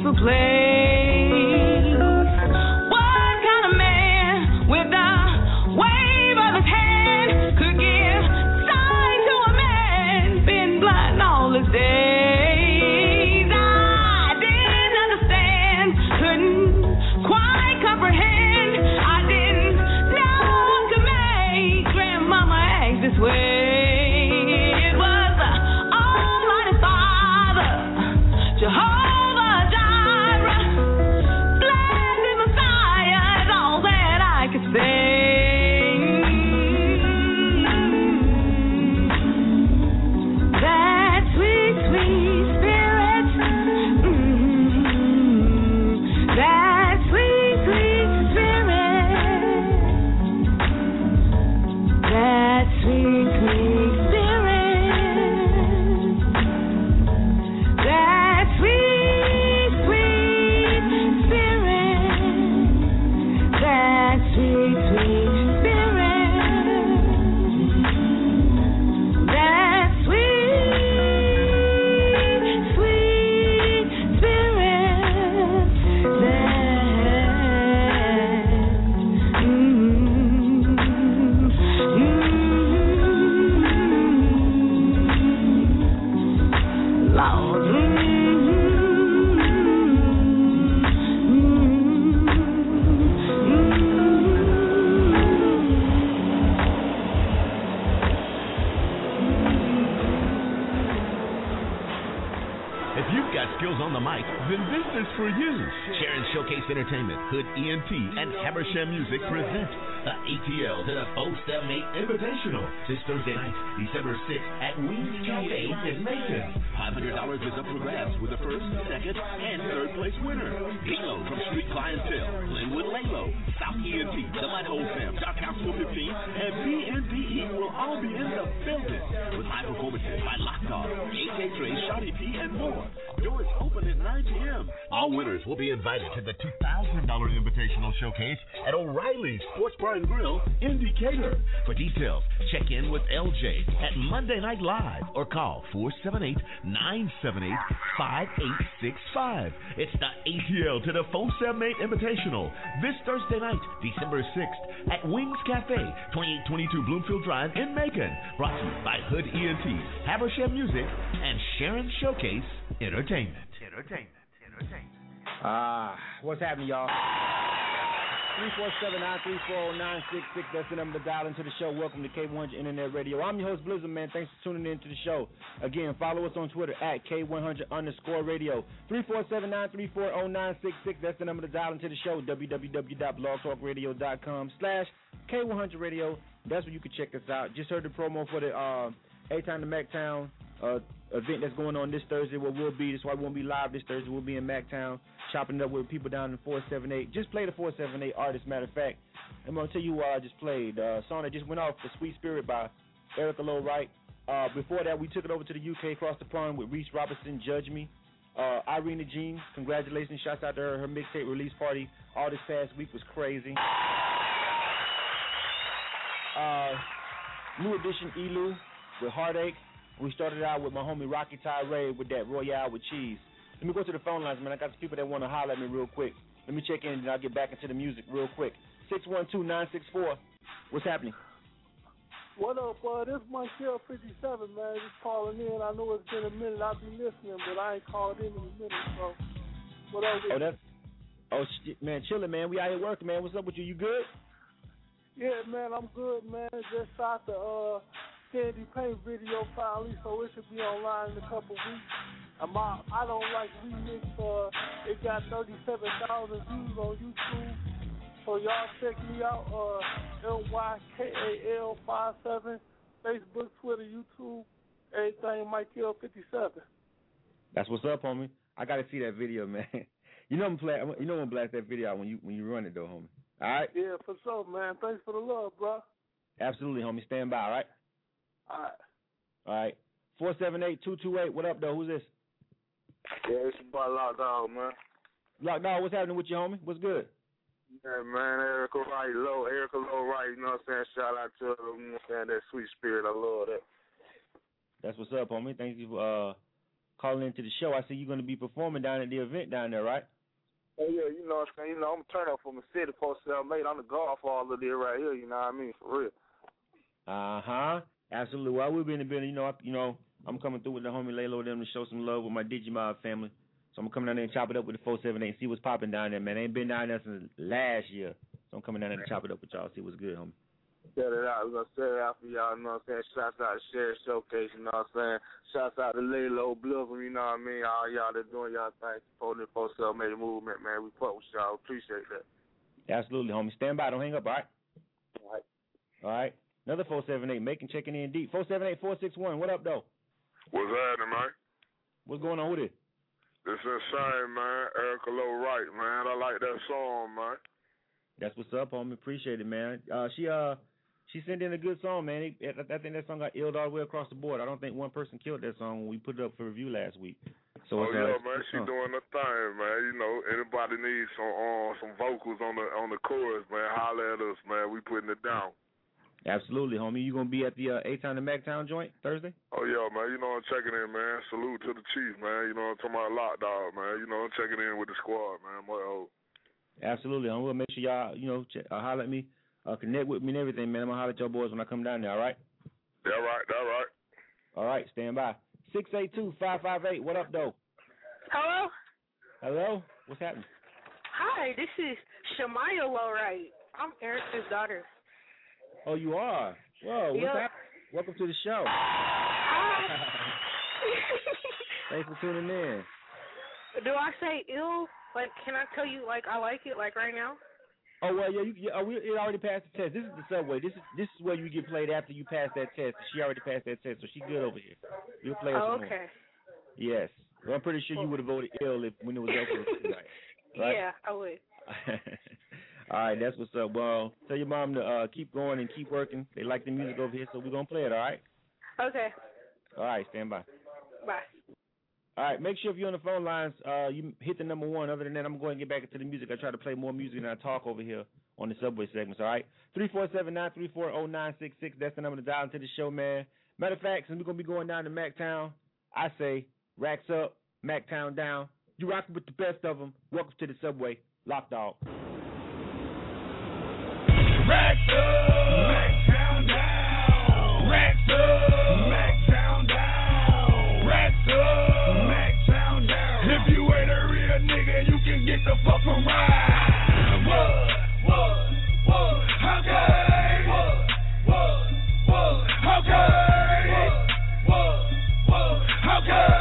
the place. What kind of man with a wave of his hand could give sight to a man been blind all his days? I didn't understand, couldn't quite comprehend. I didn't know what could make grandmama act this way. Jehovah Jireh, blessed Messiah is all that I could say. That sweet, sweet spirit, that sweet, sweet spirit, that sweet, sweet spirit. Then this is for you. Sharon Showcase Entertainment, Hood ENT, and Habersham Music present the ATL to the 478 Invitational this Thursday night, December 6th at Wings Cafe in Macon. $500 is up for grabs with the first, second, and third place winner. Lilo from Street Clientele, Glenwood Lalo, South ENT, The Mud Hole Fam, Dark Council 15, and BNDE will all be in the building with live performances by Lock Dog, AK Trey, Shawty P, and more. Doors open at 9 p.m. All winners will be invited to the $2,000 Invitational Showcase at O'Reilly's Sports Bar and Grill in Decatur. For details, check in with LJ at Monday Night Live or call 478-978-5865. It's the ATL to the 478 Invitational this Thursday night, December 6th at Wings Cafe, 2822 Bloomfield Drive in Macon. Brought to you by Hood ENT, Habersham Music, and Sharon Showcase Entertainment. What's happening, y'all? 347-934-0966. That's the number to dial into the show. Welcome to K100 Internet Radio. I'm your host, Blizzard, man. Thanks for tuning in to the show. Again, follow us on Twitter at K100_radio. 347-934-0966. That's the number to dial into the show. www.blogtalkradio.com/K100radio. That's where you can check us out. Just heard the promo for the A-Town to MacTown event that's going on this Thursday. Where we'll be. That's why we won't be live this Thursday. We'll be in MacTown, chopping it up with people down in 478. Just play the 478 artist. Matter of fact, I'm gonna tell you what I just played. A song that just went off, "The Sweet Spirit" by Erica Low Wright. Before that, we took it over to the UK, across the pond with Reese Robertson, "Judge Me." Irina Jean, congratulations. Shouts out to her. Her mixtape release party all this past week was crazy. New edition Elu with Heartache. We started out with my homie Rocky Tyree with that Royale with cheese. Let me go to the phone lines, man. I got some people that want to holler at me real quick. Let me check in and I'll get back into the music real quick. 612-964. What's happening? What up, this is Montreal 57, man. Just calling in. I know it's been a minute. I'll be listening, but I ain't called in a minute, so what up? Shit, man, chilling, man. We out here working, man. What's up with you? You good? Yeah, man, I'm good, man. Just shot the Candy Paint video finally, so it should be online in a couple weeks. I don't like remix. It got 37,000 views on YouTube. So y'all check me out. LYKAL57, Facebook, Twitter, YouTube, everything. Michael 57. That's what's up, homie. I gotta see that video, man. You know I'm gonna blast that video out when you run it though, homie. All right. Yeah, for sure, man. Thanks for the love, bro. Absolutely, homie. Stand by, all right? All right. 478-228. What up, though? Who's this? Yeah, it's about Lockdown, man. Lockdown, what's happening with you, homie? What's good? Yeah, man, Erica Low Wright, you know what I'm saying? Shout out to her, you know what I'm saying? That sweet spirit, I love that. That's what's up, homie. Thank you for calling into the show. I see you're going to be performing down at the event down there, right? Oh, yeah, you know what I'm saying? You know, I'm a turn up from the city, post mate. I'm the guard for all of this right here, you know what I mean? For real. Uh-huh. Absolutely. Well, we'll be in the building. You know, I'm coming through with the homie Laylo them to show some love with my Digimob family. So I'm coming down there and chop it up with the 478 and see what's popping down there, man. I ain't been down there since last year. So I'm coming down there to chop it up with y'all, see what's good, homie. Set it out. We're going to set it out for y'all, you know what I'm saying? Shouts out to Share Showcase, you know what I'm saying? Shouts out to Laylo, Blizzard, you know what I mean? All y'all that doing y'all thing, supporting the 478 movement, man. We fuck with y'all. Appreciate that. Absolutely, homie. Stand by. Don't hang up, all right? All right. All right. Another 478, making checking in deep. 478-461. What up, though? What's happening, man? What's going on with it? This is Shane, man. Erica Low Wright, man. I like that song, man. That's what's up, homie. Appreciate it, man. She sent in a good song, man. I think that song got illed all the way across the board. I don't think one person killed that song when we put it up for review last week. So yeah, man, she doing her thing, man. You know, anybody needs some vocals on the chorus, man, holler at us, man. We putting it down. Absolutely, homie. You gonna be at the A-Town and Mactown joint Thursday? Oh yeah, man. You know I'm checking in, man. Salute to the chief, man. You know I'm talking about Lockdog, man. You know I'm checking in with the squad, man. Absolutely, homie. We'll make sure y'all, you know, holler at me. Connect with me and everything, man. I'm going to holler at your boys when I come down there, all right? That right. All right, stand by. 682-558, what up, though? Hello? Hello? What's happening? Hi, this is Shamaya Lowright. I'm Erica's daughter. Oh, you are? Whoa, what's happening? Welcome to the show. Hi. Thanks for tuning in. Do I say ill? Like, can I tell you, like, I like it, like, right now? Oh, well, it already passed the test. This is the subway. This is where you get played after you pass that test. She already passed that test, so she's good over here. You'll play her some more. Okay. Yes. Well, I'm pretty sure you would have voted ill when it was over tonight. Right? Yeah, I would. All right, that's what's up. Well, tell your mom to keep going and keep working. They like the music over here, so we're going to play it, all right? Okay. All right, stand by. Bye. All right, make sure if you're on the phone lines, you hit the number 1. Other than that, I'm going to get back into the music. I try to play more music than I talk over here on the Subway segments, all right? 347-934-0966. That's the number to dial into the show, man. Matter of fact, since we're going to be going down to Mactown, I say racks up, Mactown down. You rocking with the best of them. Welcome to the Subway. Lockdog. Racks up, Mactown down. Racks up, Mactown down. Racks up, Mactown down. If you ain't a real nigga, you can get the fuck from right. What? Okay. What? Okay. What? Okay.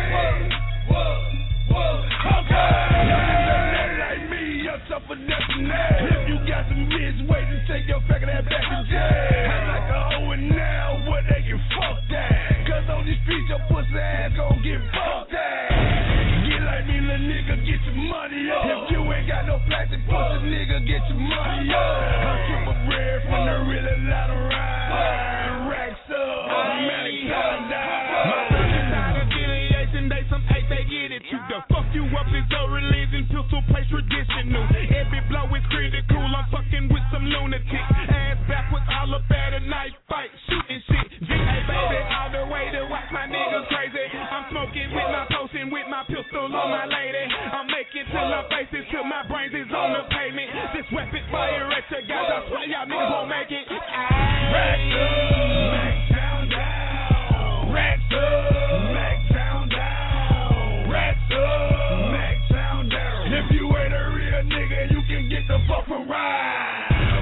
For nothing now. If you got some mid-way, just take your faggot ass back to jail. I like a hoe and now, what they can fuck that. Cause on these streets, your pussy ass gon' get fucked at. Get like me, little nigga, get your money up. If you ain't got no plastic pussy, nigga, get your money up. I'm super rare from the really lot of ride. Racks up, automatic time down. My bitches out of affiliation, they some hate, they get it. You the fuck you up is a religion, pistol place traditional. Every blow is critical, I'm fucking with some lunatics. Ass backwards, all up at a knife fight, shooting shit. G.A. baby, all the way to watch my niggas crazy. I'm smoking with my potion, with my pistol on my lady. I'm making till I'm faces, till my brains is on the pavement. This weapon fire at your guys, I swear y'all niggas won't make it. Racks up, Mactown down. Racks up, Mactown down. Racks up, Mactown down. If you ain't a real nigga, you can get the fuck from right.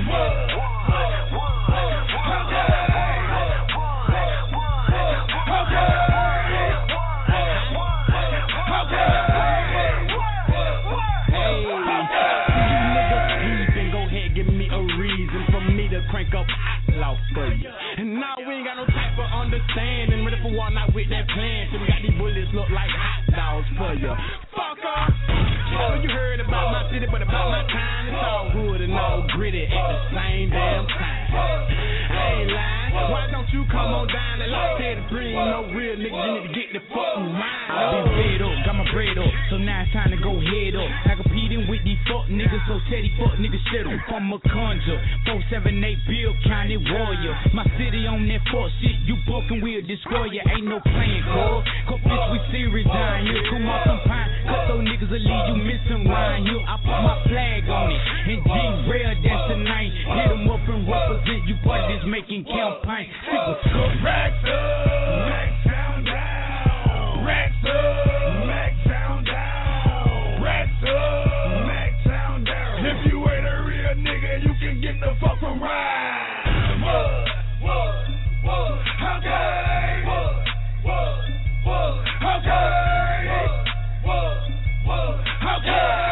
Crank up outlaw for you. And now we ain't got no type of understanding. Ready for war, not with that plan. So we got these bullets look like hot dogs for you. Fuck off. So you heard about my city, but about my time, it's all good and all gritty at the same damn time. I ain't lying. Why don't you come on down and like that to bring no real niggas? You need to get the fucking mind. I be fed up, got my bread up, so now it's time to go head up. look, not competing with these fuck niggas, so steady fuck niggas settle. I'm a conjure, 478 Bill County warrior. My city on that fuck shit, you broken, we'll destroy you. Ain't no playing, cuz. Cup bitch, we serious down here. Come off some pine, cut those niggas will leave you missing round here. I put my flag on it, and G-Rail, that's the name. Hit them up and represent you, part of this making campaign. Racks up, Racks down, down. Racks up, Racks down, down. Racks up, Racks down, down. If you ain't a real nigga, you can get the fuck from right. What? Okay. What? Okay. What? Okay.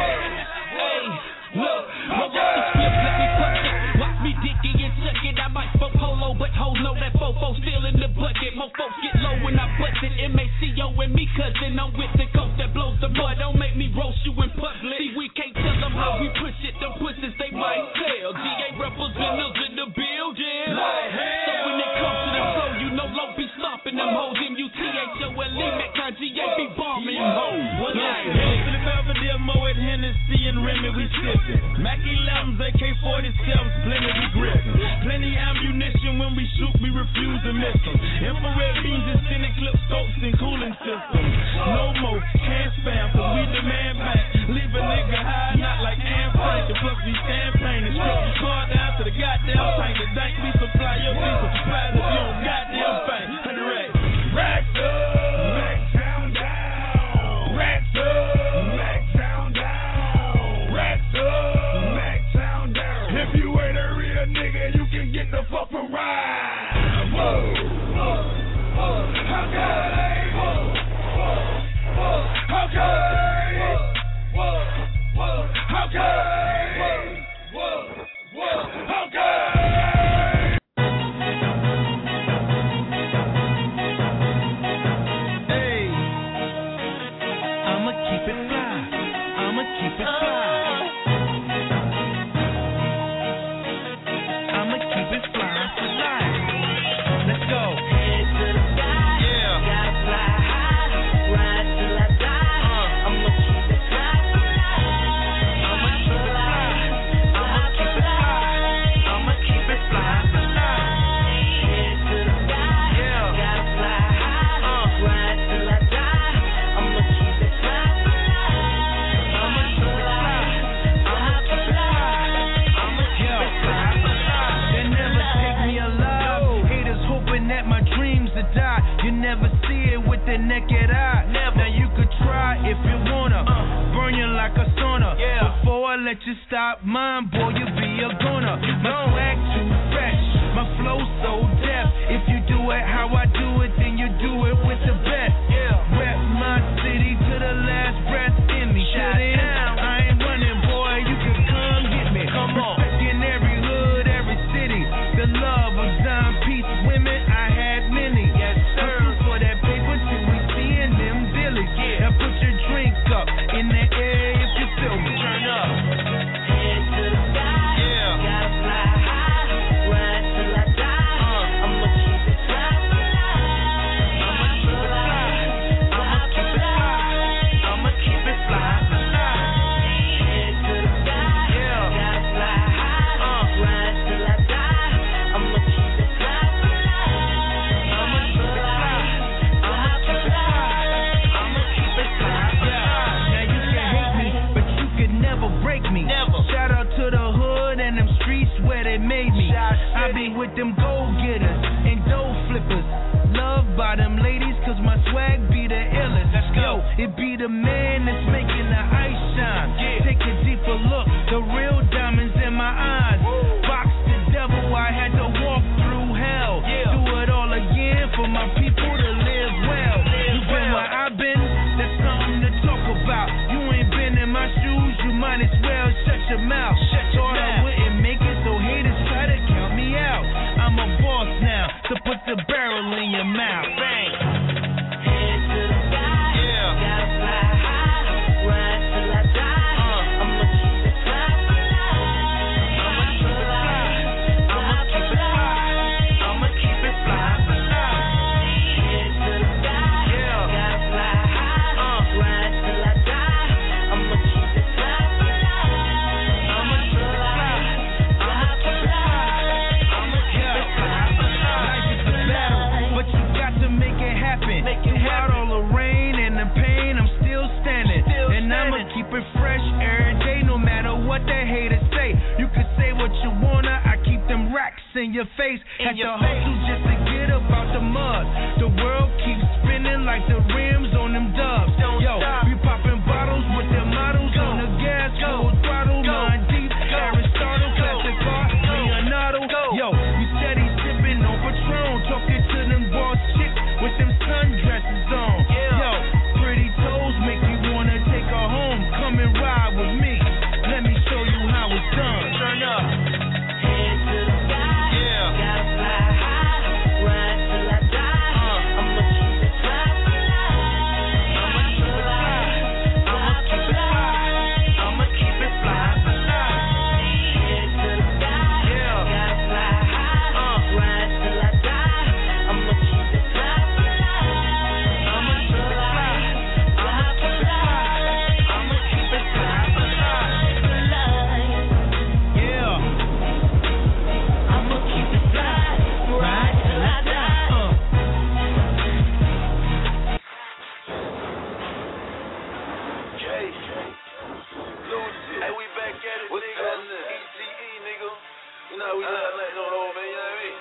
But hoes know that fofo still in the bucket. More folks get low when I bust it. MACO and me cousin, I'm with the coast that blows the mud. Don't make me roast you in public. See, we can't tell them how we push it. Them pussies, they might tell. GA representatives in the building. So when it comes to the flow, you know low be stomping them hoes. MUTHOLE, Metcon, GA be bombing hoes. One night, for the Belvedere, Moet, Hennessy, and Remy, we sippin'. Mac 11s, AK-47s, plenty we grippin'. Plenty ammunition when we shoot, we refuse to miss them. Infrared beams, extended clip scopes, and cooling systems. No more, can't spam, cause we demand back. Leave a nigga high, not like Anne Frank. The plus we campaign and strip. Car down to the goddamn tank. The dank we supply your people. Surprise if you don't goddamn thing. Racks up, Racks down, down. Racks up, Racks down, down. Racks up, Racks down, down. If you ain't a real nigga, you can get the fuck from right. Whoa. Let you stop mine, boy, you be a goner. My swag too fresh, my flow so deaf. If you do it how I do it, then you do it with the best. Rep my city to the last breath in me. Shut down, I ain't running, boy, you can come get me. Come on. In every hood, every city, the love of dime piece women, I had many. Yes, sir. For that paper till we seeing them dillies. Now put your drink up in the air if you feel me. Turn up. With them go-getters and dough flippers. Loved by them ladies, cause my swag be the illest. Let's go. Yo, it be the man that's making the ice shine. Take a deeper look, the real diamonds in my eyes. Box the devil, I had to walk through hell. Do it all again for my people to live well. You been where I've been, that's something to talk about. You ain't been in my shoes, you might as well shut your mouth. Thought I wouldn't make it, so haters try to count me out. I'm a boss now, so put the barrel in your mouth. Bang. Head to the sky, gotta fly high, ride till I die. I'ma keep it fly for life. I'ma keep it fly. I'ma keep it fly. I'ma keep it fly for life. Head to the sky, gotta fly high, ride till I die. I'ma what the haters say. You can say what you wanna, I keep them racks in your face. Had to hustle just to get up out the mud. The world keeps spinning like the rims on them dubs. Yo, we popping bottles with their models on the gas, full throttle, Mind Deep, Aristotle, classic car, Leonardo. Yo, we steady sipping on Patron, talking to them boss chicks with them sundresses on. Yo, pretty toes make you wanna take her home. Come and ride with me. Let me show you how it's done. Turn up. Head to the sky. Yeah. Gotta fly high. Ride till I die. I'ma keep it fly for life. I'ma keep it fly. I'ma keep it fly. I'ma keep it fly for life. Head to the sky. Yeah. Gotta fly high. Ride till I die. I'ma keep it fly for life. I'ma keep it fly. I'ma keep it fly. I'ma keep it fly for life. Yeah. I'ma keep it fly. Ride till I die. Hey, we back at it, nigga. ECE, nigga. You know how we love like no old man, you know what I mean?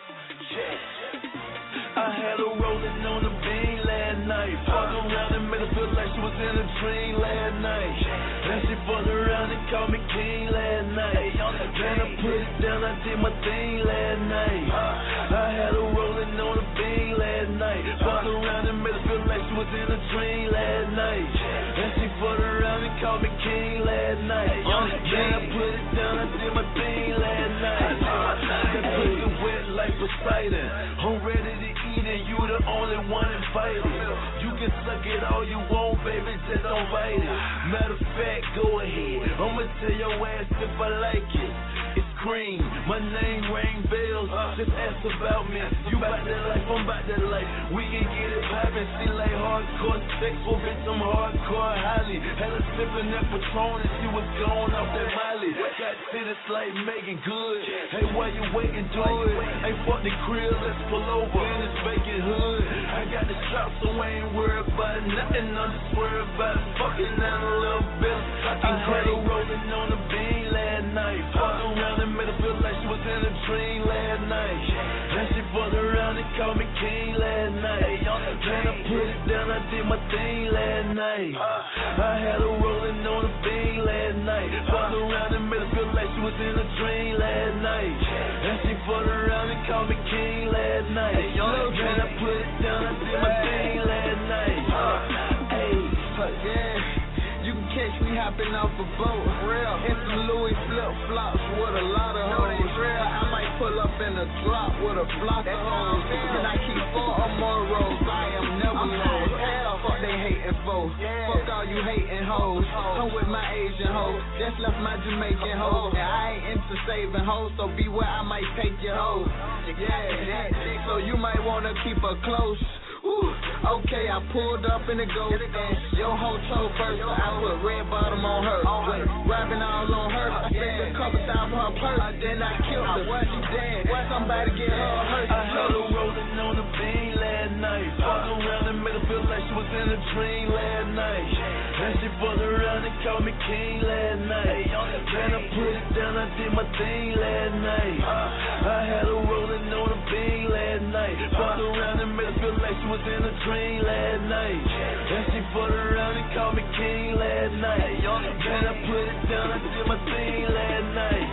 Yeah. I had her rolling on the bean last night. Fucked around and made her feel like she was in a dream last night. Then she fucked around and called me king last night. Then I put it down, I did my thing last night. I had her rolling on the bean last night. Fucked around and made her feel like she was in a dream last night. Then she fucked around and called me king last night. Then I put it down, I did my thing last night. That pussy wet like Poseidon. I'm ready to eat it, you the only one invited. You can suck it all you want, baby, just don't bite it. Matter of fact, go ahead, I'ma tell your ass if I like it. It's cream, my name ring bells, just ask about me. You bout that life, I'm bout that life. We can get it poppin', see like hardcore sexual, bitch, I'm hardcore highly. Had her sippin' that Patron and she was going off that Miley. Got titties like Megan Good. Hey, while you waiting, do it. Hey, fuck the crib, let's pull over in this vacant hood. I got the strap, so I ain't worried about nothing. I'm just worried about fucking out a little bit. I had her rolling on the bean last night. Fucked around and made her feel like she was in a dream last night. Then she fucked around and called me king last night. Then I put it down, I did my thing last night. I had her rolling on the bean last night. Fucked around and made her feel like she was in a dream last night. Then she fucked around and called me king last night. Then I put it down, I did my thing last night. Hey, yeah. You can catch me hopping off a boat. Real. In some Louis flip-flops with a lot of hoes. I might pull up in a drop with a flock of hoes. And I keep 4 or more rows. I am never low. Fuck they hating folks. Fuck all you hating hoes. I'm with my Asian hoes. Just left my Jamaican hoes. And I ain't into saving hoes, so beware, I might take your hoes. Yeah, so you might wanna keep her close. Okay, I pulled up in the ghost and your hoe chose first. I put red bottom on her, rapping all on her. I spent a couple thousand for her purse, then I killed her. She dead, somebody get her hurt. I had her rolling on the bean last night. Fucked around and made her feel like she was in a dream last night. Then she fucked around and called me king last night. Then I put it down, I did my thing last night. I had her rolling on the bean last night. Fucked around and made her feel like she was in a dream last night. Then she fucked around and called me king last night. Then I put it down, I did my thing last night.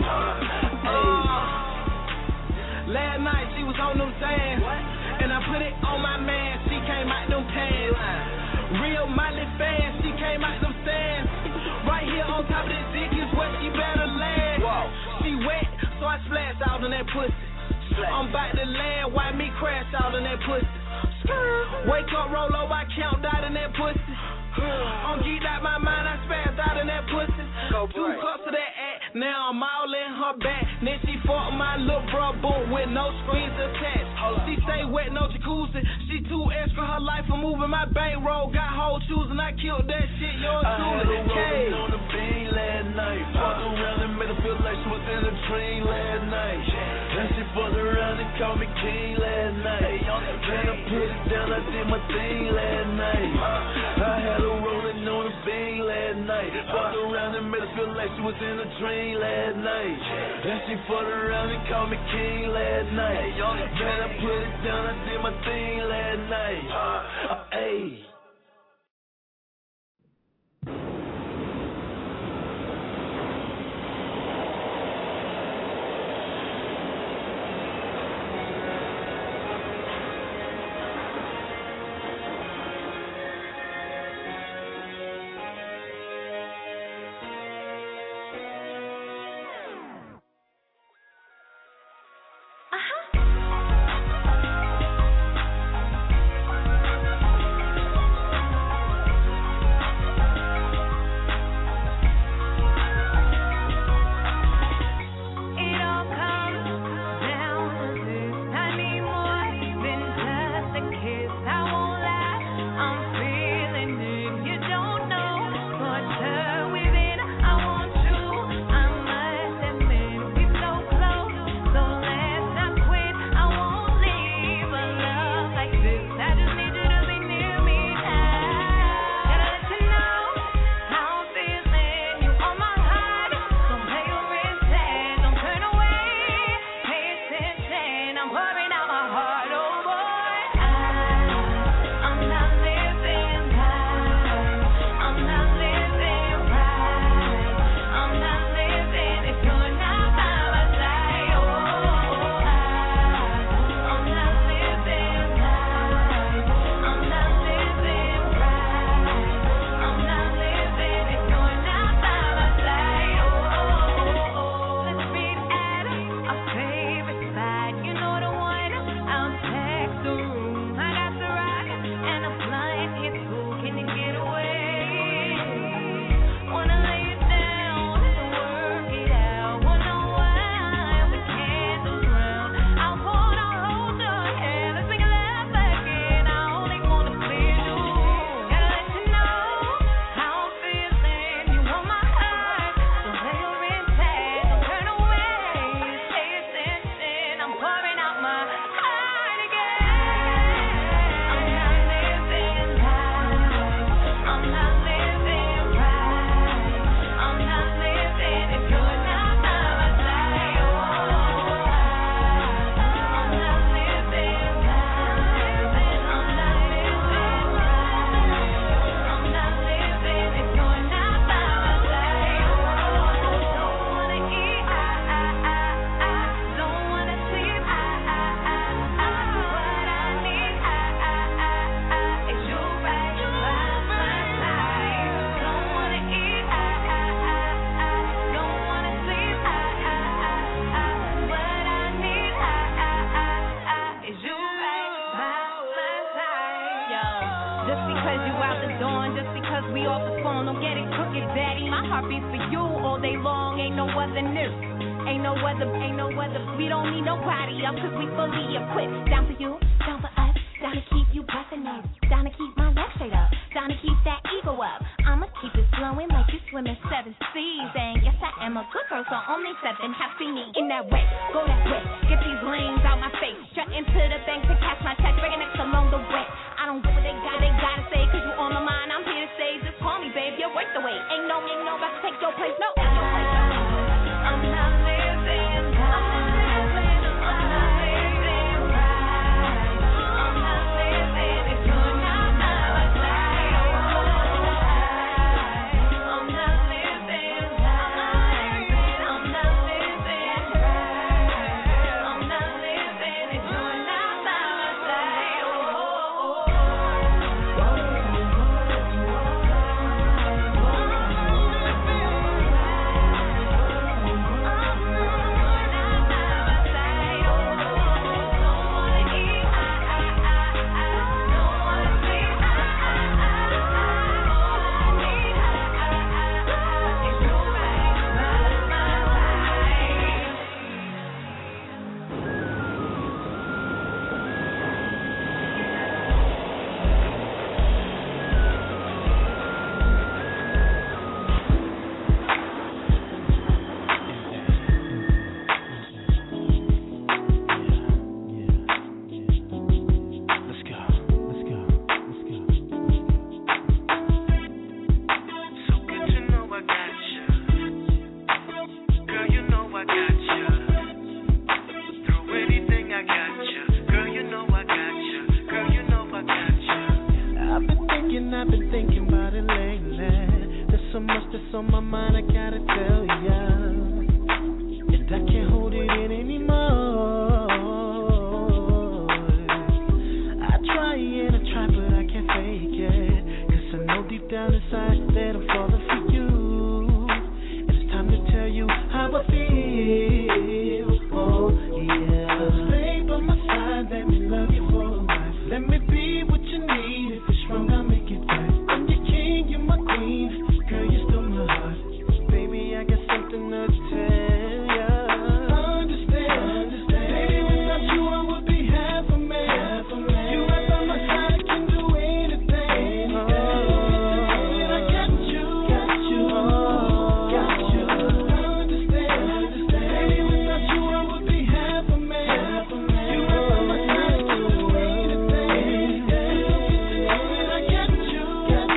Last night she was on them sands, and I put it on my man. She came out them pants. Real Miley fan, she came out them stands. Right here on top of this dick is where she better land. She wet, so I splashed out on that pussy. I'm about to land, why me crash out on that pussy? Wake up, roll over, I count out in that pussy. I'm geeked out my mind, I spazzed out in that pussy. 2 cups of that act, now I'm all in her back. Then she fought my little bro boot with no screens attached. She stay wet, no jacuzzi. She too extra, her life for moving my bankroll. Got whole shoes and I killed that shit, yours truly. I had her on the bean last night. Fucked around and made her feel like she was in a dream last night. Then she fucked around and called me king last night. Then I put it down, I did my thing last night. I had her rolling on the bean last night. Fucked around around and made her feel like she was in a dream last night. And she fucked around and called me king last night. Man, I put it down, I did my thing last night. Ayy. gotta tell ya, and I can't hold it in anymore. I try and I try, but I can't fake it, 'cause I know deep down inside that I'm falling for you, and it's time to tell you how I feel. Oh yeah, stay by my side, let me love you for life. Let me be what you need. If it's wrong, I'll make it right. I'm your king, you're my queen. Girl, you stole my heart. Baby, I got something to tell ya. Understand. Baby, without you, I would be half a man. You right by my side, I can do anything. I got you. Understand. Baby, without you, I would be half a man. You right by my side, I can do anything. I got you.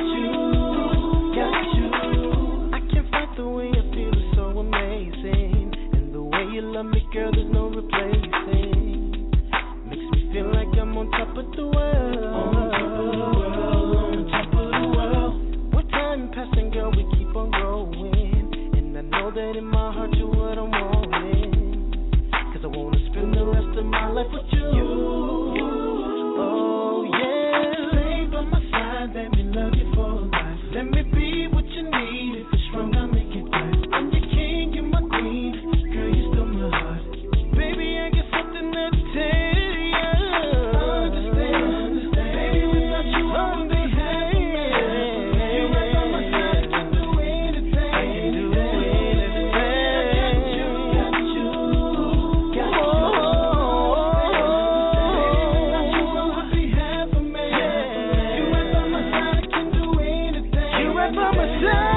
I can't fight the way I feel, it's so amazing. And the way you love me, girl, there's no replacing. Makes me feel like I'm on top of the world. On top of the world. With time passing, girl, we keep on growing. And I know that in my heart you're what I'm wanting. 'Cause I wanna spend the rest of my life with you. Oh yeah. Stay by my side, let me love you for life. Let me be what you need. If it's wrong, I'll make it right. I'm your king, you're my queen. Girl, you stole my heart. Baby, I got something to tell ya. Understand. Baby, without you, I would be half a man. You right by my side, I can do anything. I can do anything. Got you. Baby, without you, I would be half a man. You right by my side, I can do anything. You right by my side.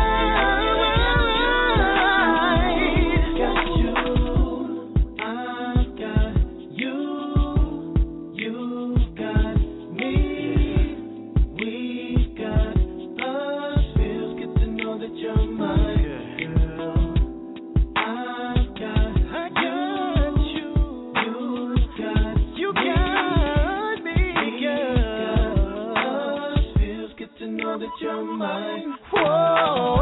Got you. I've got you. You've got me. We've got us. Feels good to know that you're mine, girl. I've got you. You got me, girl. Us. Feels good to know that you're mine. Whoa.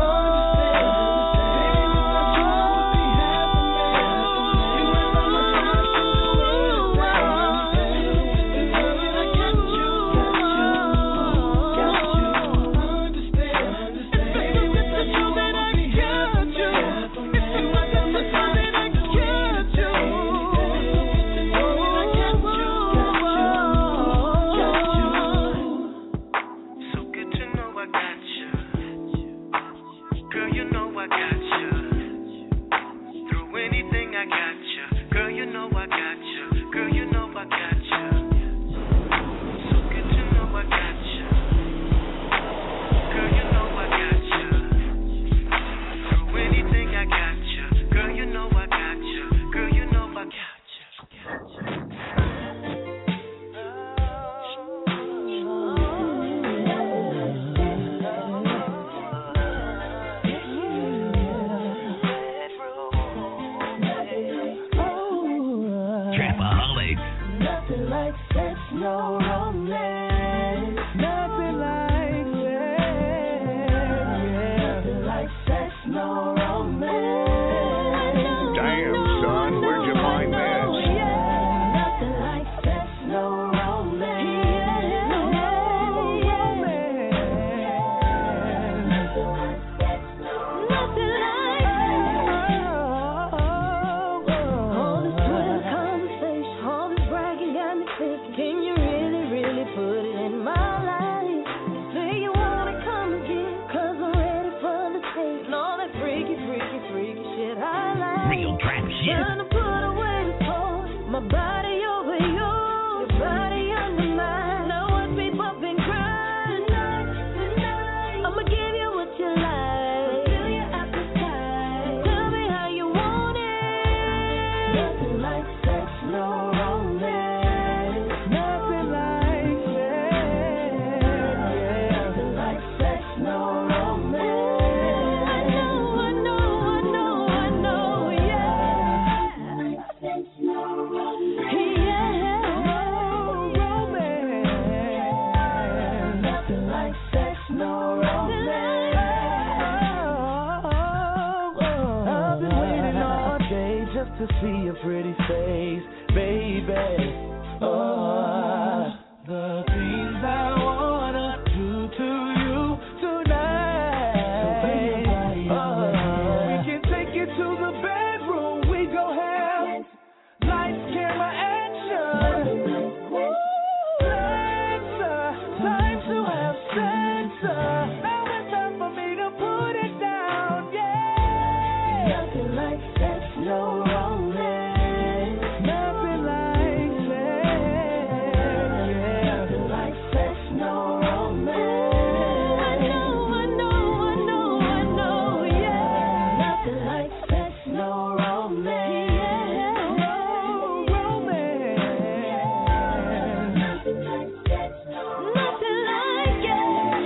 So good to know I got you. Girl, you know I got you. Through anything I got you. Girl, you know I got you. Girl, you know I got you. So good to know I got you. Girl, you know I got you. Through anything I got you. Girl, you know I got you. Girl, you know I got you. Trapaholics. Nothing like sex, no romance. Nothing like sex. Nothing like sex, no romance. Damn, son, where'd you find this? Nothing like sex, no romance. No romance. Nothing like all this Twitter conversation, all this bragging got me thinking, can you really, really put it in my life? Say you wanna come again, 'cause I'm ready for the taste. And all that freaky shit I like. Real trap shit. Trying to put away the toys, my body over yours, your body under mine. Now watch me bump and cry tonight. I'ma give you what you like, fill your appetite. Tell me how you want it. Nothing like sex, no romance. Nothing like sex. Nothing like sex, no romance. I know, yeah. Sex, no romance. just to see your pretty face, baby. Oh, the things I wanna do to you tonight. We can take it to the bedroom. We go have lights, camera, action. Time to have sex. Now it's time for me to put it down. Yeah. Nothing like sex, no romance. Nothing like sex. Nothing like sex, no romance. I know, yeah. Nothing like sex, no romance. No romance. Nothing like sex, no nothing like it.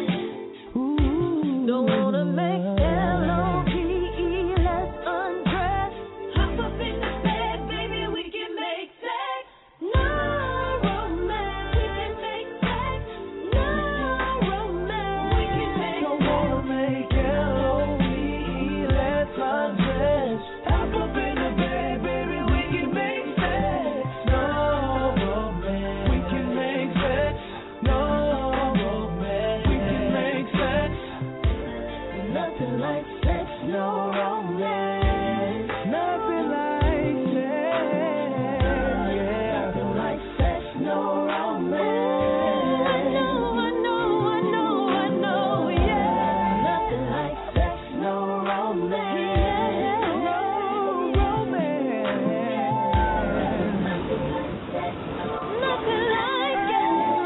Ooh. Don't wanna make L-O-V-E, let's undress. Hop up in the bed, baby, we can make sex. No romance. We can make sex. No romance. We can make sex. Don't wanna make L-O-V-E, let's undress. Hop up in the bed, baby, we can make sex. No romance. We can make sex. No romance. We can make sex. Nothing like sex, no romance. Nothing like sex. Yeah. Nothing like sex, no romance. I know, yeah. Nothing like sex, no romance. No romance. Nothing like it.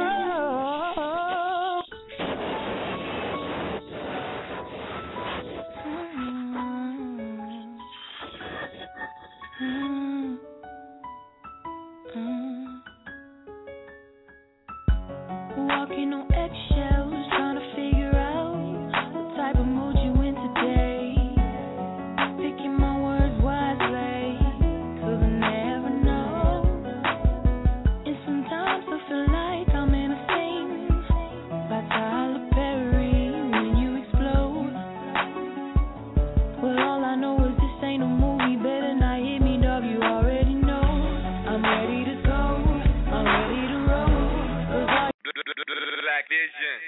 Walking on eggshells, trying to figure out what type of mood you in today. Picking my words wisely, 'cause I never know. And sometimes I feel like I'm in a scene by Tyler Perry when you explode. Well, all I know is this ain't a movie, better not hit me, dog, you already know. I'm ready to go, I'm ready to roll. 'Cause all Black Vision.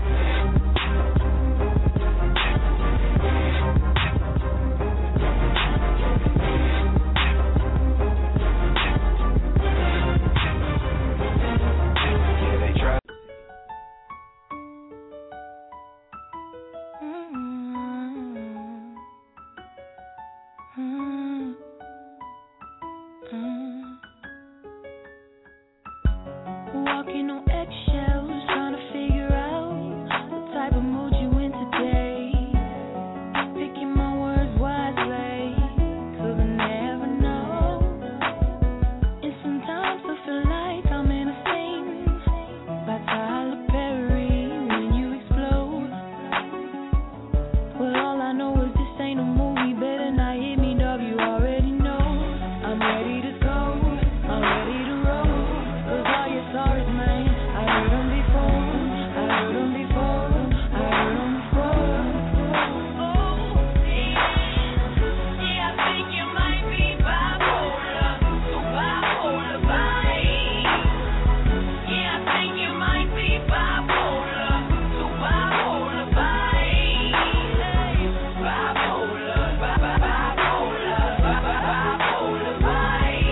Walking on eggshells, trying to figure out what type of mood you in today. Picking my words wisely, 'cause I never know. And sometimes I feel like I'm in a scene by Tyler Perry when you explode. Well, all I know is this ain't a movie, better not hit me, dog, you already know. I'm ready to go, I'm ready to roll. 'Cause all your stories, man, I heard them before. I heard them before. I heard them before. Oh, yeah, I think you might be bipolar, so bipolar vibe. Yeah, I think you might be bipolar, so bipolar vibe. Bipolar, bipolar, bipolar vibe.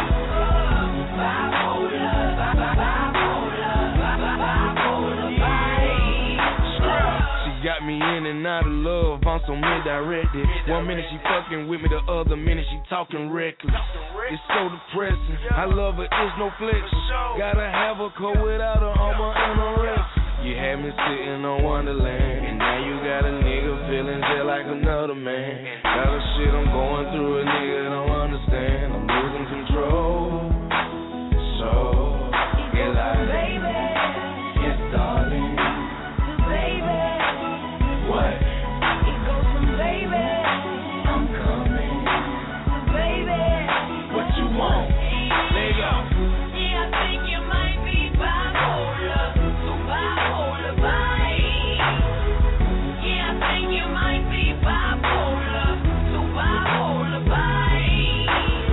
She got me in and out of love, I'm so misdirected. 1 minute she fucking with me, the other minute she talking reckless. It's so depressing. I love her, it's no flex. Gotta have a coat without her armor and a rest. You had me sitting on Wonderland, and now you got a nigga feeling just like another man. Got the shit I'm going through, a nigga don't understand. I'm losing control. So, get like, baby, yes, darling. Baby, what? It goes from baby, I'm coming. Baby, what you want? Let go. Yeah, I think you might be bipolar, so bipolar vibe. Yeah, I think you might be bipolar, so bipolar vibe.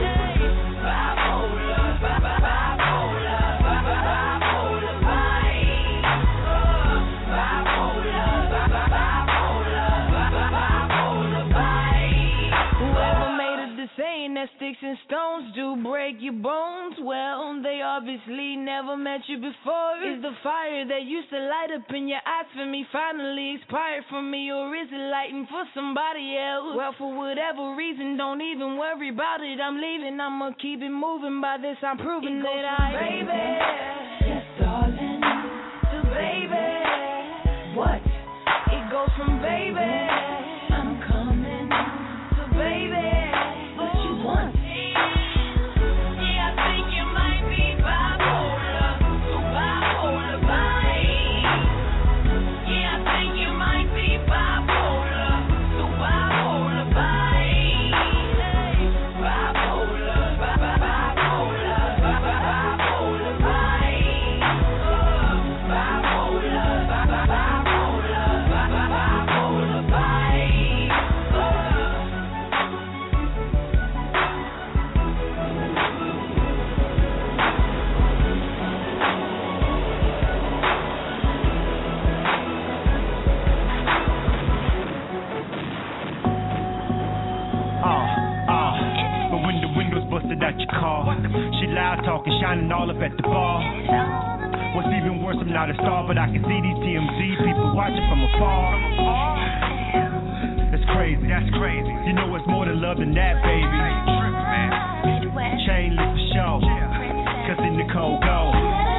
that sticks and stones do break your bones. Well, they obviously never met you before. Is the fire that used to light up in your eyes for me finally expired from me, or is it lighting for somebody else? Well, for whatever reason, don't even worry about it. I'm leaving, I'ma keep it moving. By this, I'm proving that I baby, yes, darling, to baby. What? It goes from baby, I'm coming, to baby. What you want? Yeah, I think you might be bipolar, bipolar vibe. Yeah, I think you might be bipolar, bipolar vibe. Bipolar, bipolar, bipolar vibe. Bipolar, bipolar vibe. But when the windows busted out your car, she loud talking, shining all up at the bar. What's even worse, I'm not a star, but I can see these TMZ people watching from afar. That's crazy, that's crazy. You know it's more than love than that, baby. Chainless for show, cause in the cold go.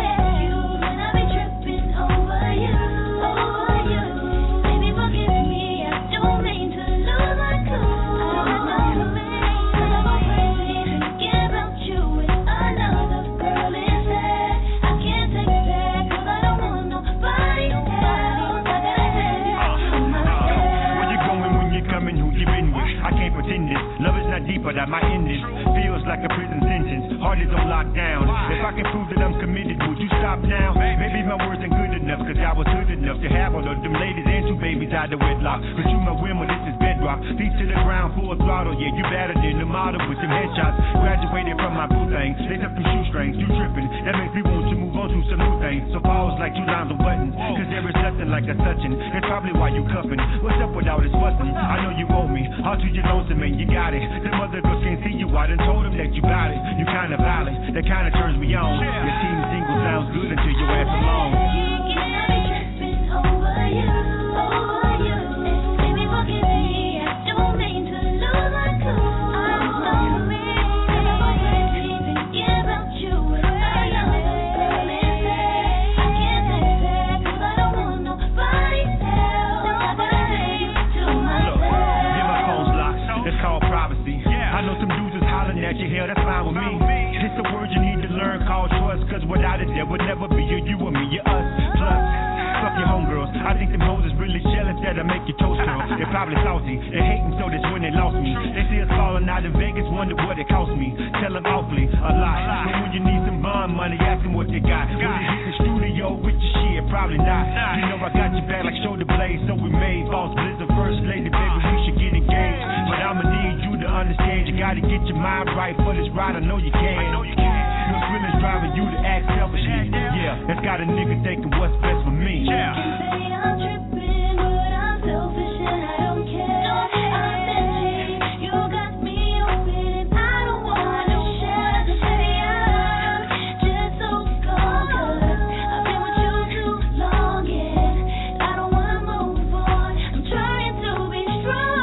Love is not deep, but I might end this. Feels like a prison sentence, heart is on lockdown. If I can prove that I'm committed, would you stop now? Maybe my words ain't good enough, cause I was good enough to have all of them ladies and 2 babies out of wedlock. But you my women, this is bedrock. Feet to the ground, full throttle, yeah, you better than the model with them headshots. Graduated from my boo thing, lace up them shoestrings, you tripping. That makes me want to move on to some new things. So pause like 2 lines of buttons, cause there is nothing like a touching. That's probably why you cuffing. What's up with all this fussing? I know you owe me, all to your lonesome, man, you got it. Them other girls can't see you, I done told them that you got it. You kinda violent, that kinda turns me on. Your team single sounds good until your ass alone. That's fine with me. It's a word you need to learn called trust, cause without it there would never be you and me, you us. Plus, fuck your homegirls. I think them hoes is really jealous that I make you toast girl. They're probably salty, they hating so that's when they lost me. They see us falling out in Vegas, wonder what it cost me. Tell them awfully a lot. But when you need some bond money, ask them what they got. Would they hit the studio with your shit? Probably not. You know I got your back like shoulder blades, so we made Boss Blizzard first lady, baby, we should get engaged. But I'ma need you to understand, you gotta get your mind right for this ride. I know you can. Your thrill is driving you to act selfishly. Yeah, that's got a nigga thinking what's best for me. Yeah. I'm tripping, but I'm selfish and I don't care. You got me open and I don't wanna share. I'm just so cold. I've been with you too long and I don't wanna move on. I'm trying to be strong.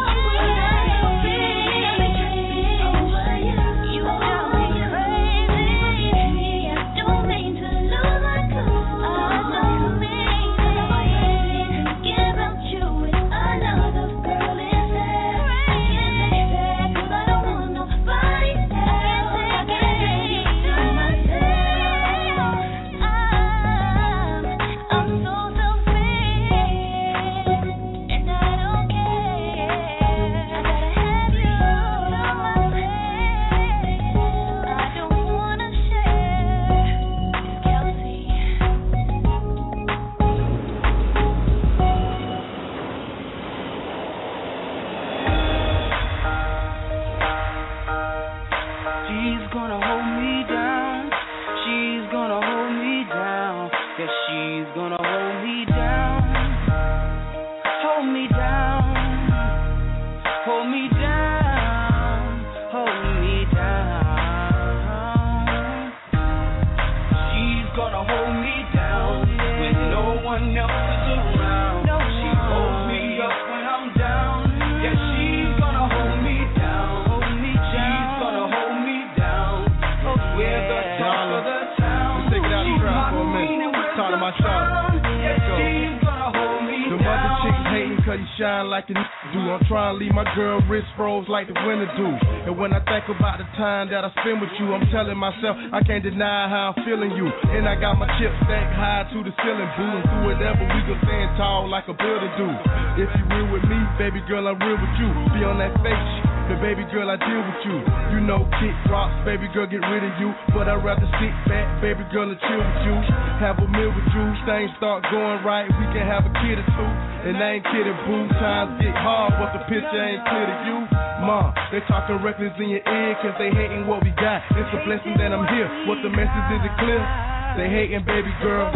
shine like a do. I'm trying to leave my girl wrist froze like the winter do. And when I think about the time that I spend with you, I'm telling myself I can't deny how I'm feeling you. And I got my chips stacked high to the ceiling, boo. And through whatever we gon' stand tall like a builder do. If you real with me, baby girl, I'm real with you. Be on that fake shit, but baby girl, I deal with you. You know kick rocks, baby girl, get rid of you. But I'd rather sit back, baby girl, and chill with you. Have a meal with you, things start going right, we can have a kid or two. And I ain't kidding, boo, times get hard, but the picture ain't clear to you. Ma, they talking reckless in your ear, cause they hating what we got. It's a blessing that I'm here, what the message is it clear? They hating, baby girl.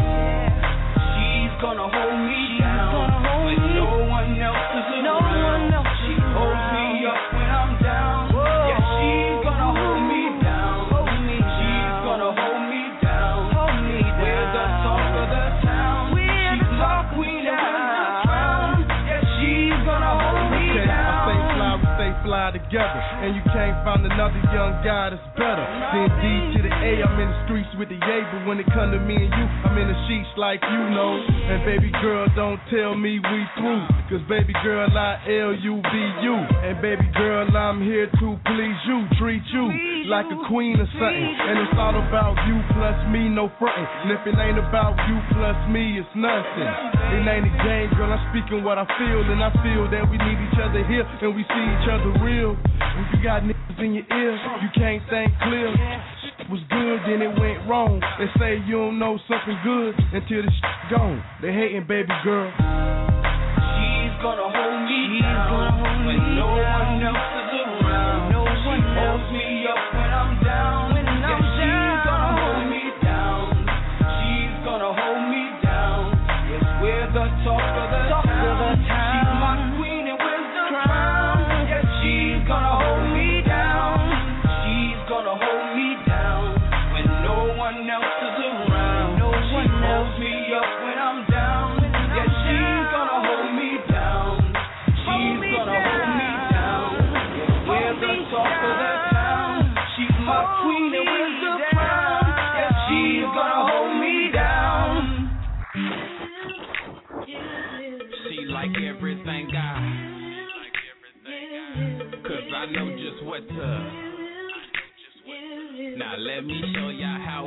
She's gonna hold me down when no one else is around. She holds me up when I'm down. Yeah, she's gonna hold me down. She's gonna hold me down. We're the talk of the town. She's my queen and wears the crown. Yeah, she's gonna hold me down. I stay fly, we stay fly together, and you can't find another young guy that's better. Then D to the A, I'm in the streets with the A, but when it come to me and you, I'm in the sheets like you know. And baby girl, don't tell me we through, cause baby girl, I L-U-V-U. And baby girl, I'm here to please you, treat you like a queen or something. And it's all about you plus me, no frontin'. And if it ain't about you plus me, it's nothing. It ain't a game, girl, I'm speaking what I feel. And I feel that we need each other here, and we see each other real. When you got niggas in your ear, you can't think clear. Was good, then it went wrong. They say you don't know something good until the shit gone. They hating, baby girl. She's gonna hold me down when no one else is around. She holds me up when I'm down. Yeah, she's gonna hold me down. She's gonna hold me down. Yes, we're the talk of the town. She's my queen and wears the crown. Yeah, she's gonna hold me down. She's gonna hold me down when no one else is around. She holds me up when I'm down. Yeah, she's gonna hold me down. She's gonna hold me down. Yes, we're the talk of the town. She's my queen and wears the crown. Yeah, she's gonna hold me down. She like everything I, cause I know just what to. Now let me show ya how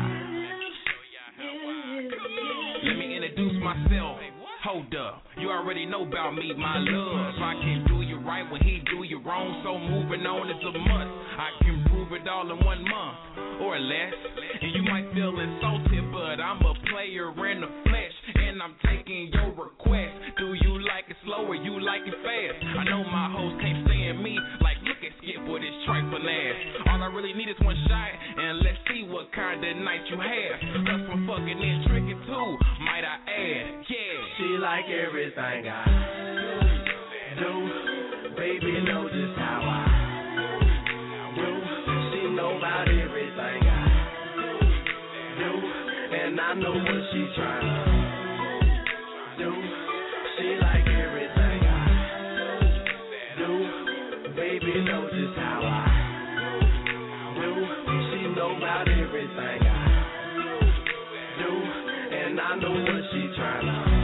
Let me introduce myself. Hold up, you already know about me, my love. I can do you right when he do you wrong, so moving on is a must. I can prove it all in 1 month or less. And you might feel insulted, but I'm a player in the flesh, and I'm taking your request. Do you like it slow or you like it fast? I know my hoes can't stand me like, look at Skip with his trifling ass. All I really need is one shot, and let's see what kind of night you have. Us from fucking and tricking too, might I add, yeah. She like everything I do. Baby know just how I do. She know about everything I do, and I know what she tryna do. She like everything I do. Baby know just how I do. She know about everything I do, and I know what she tryna.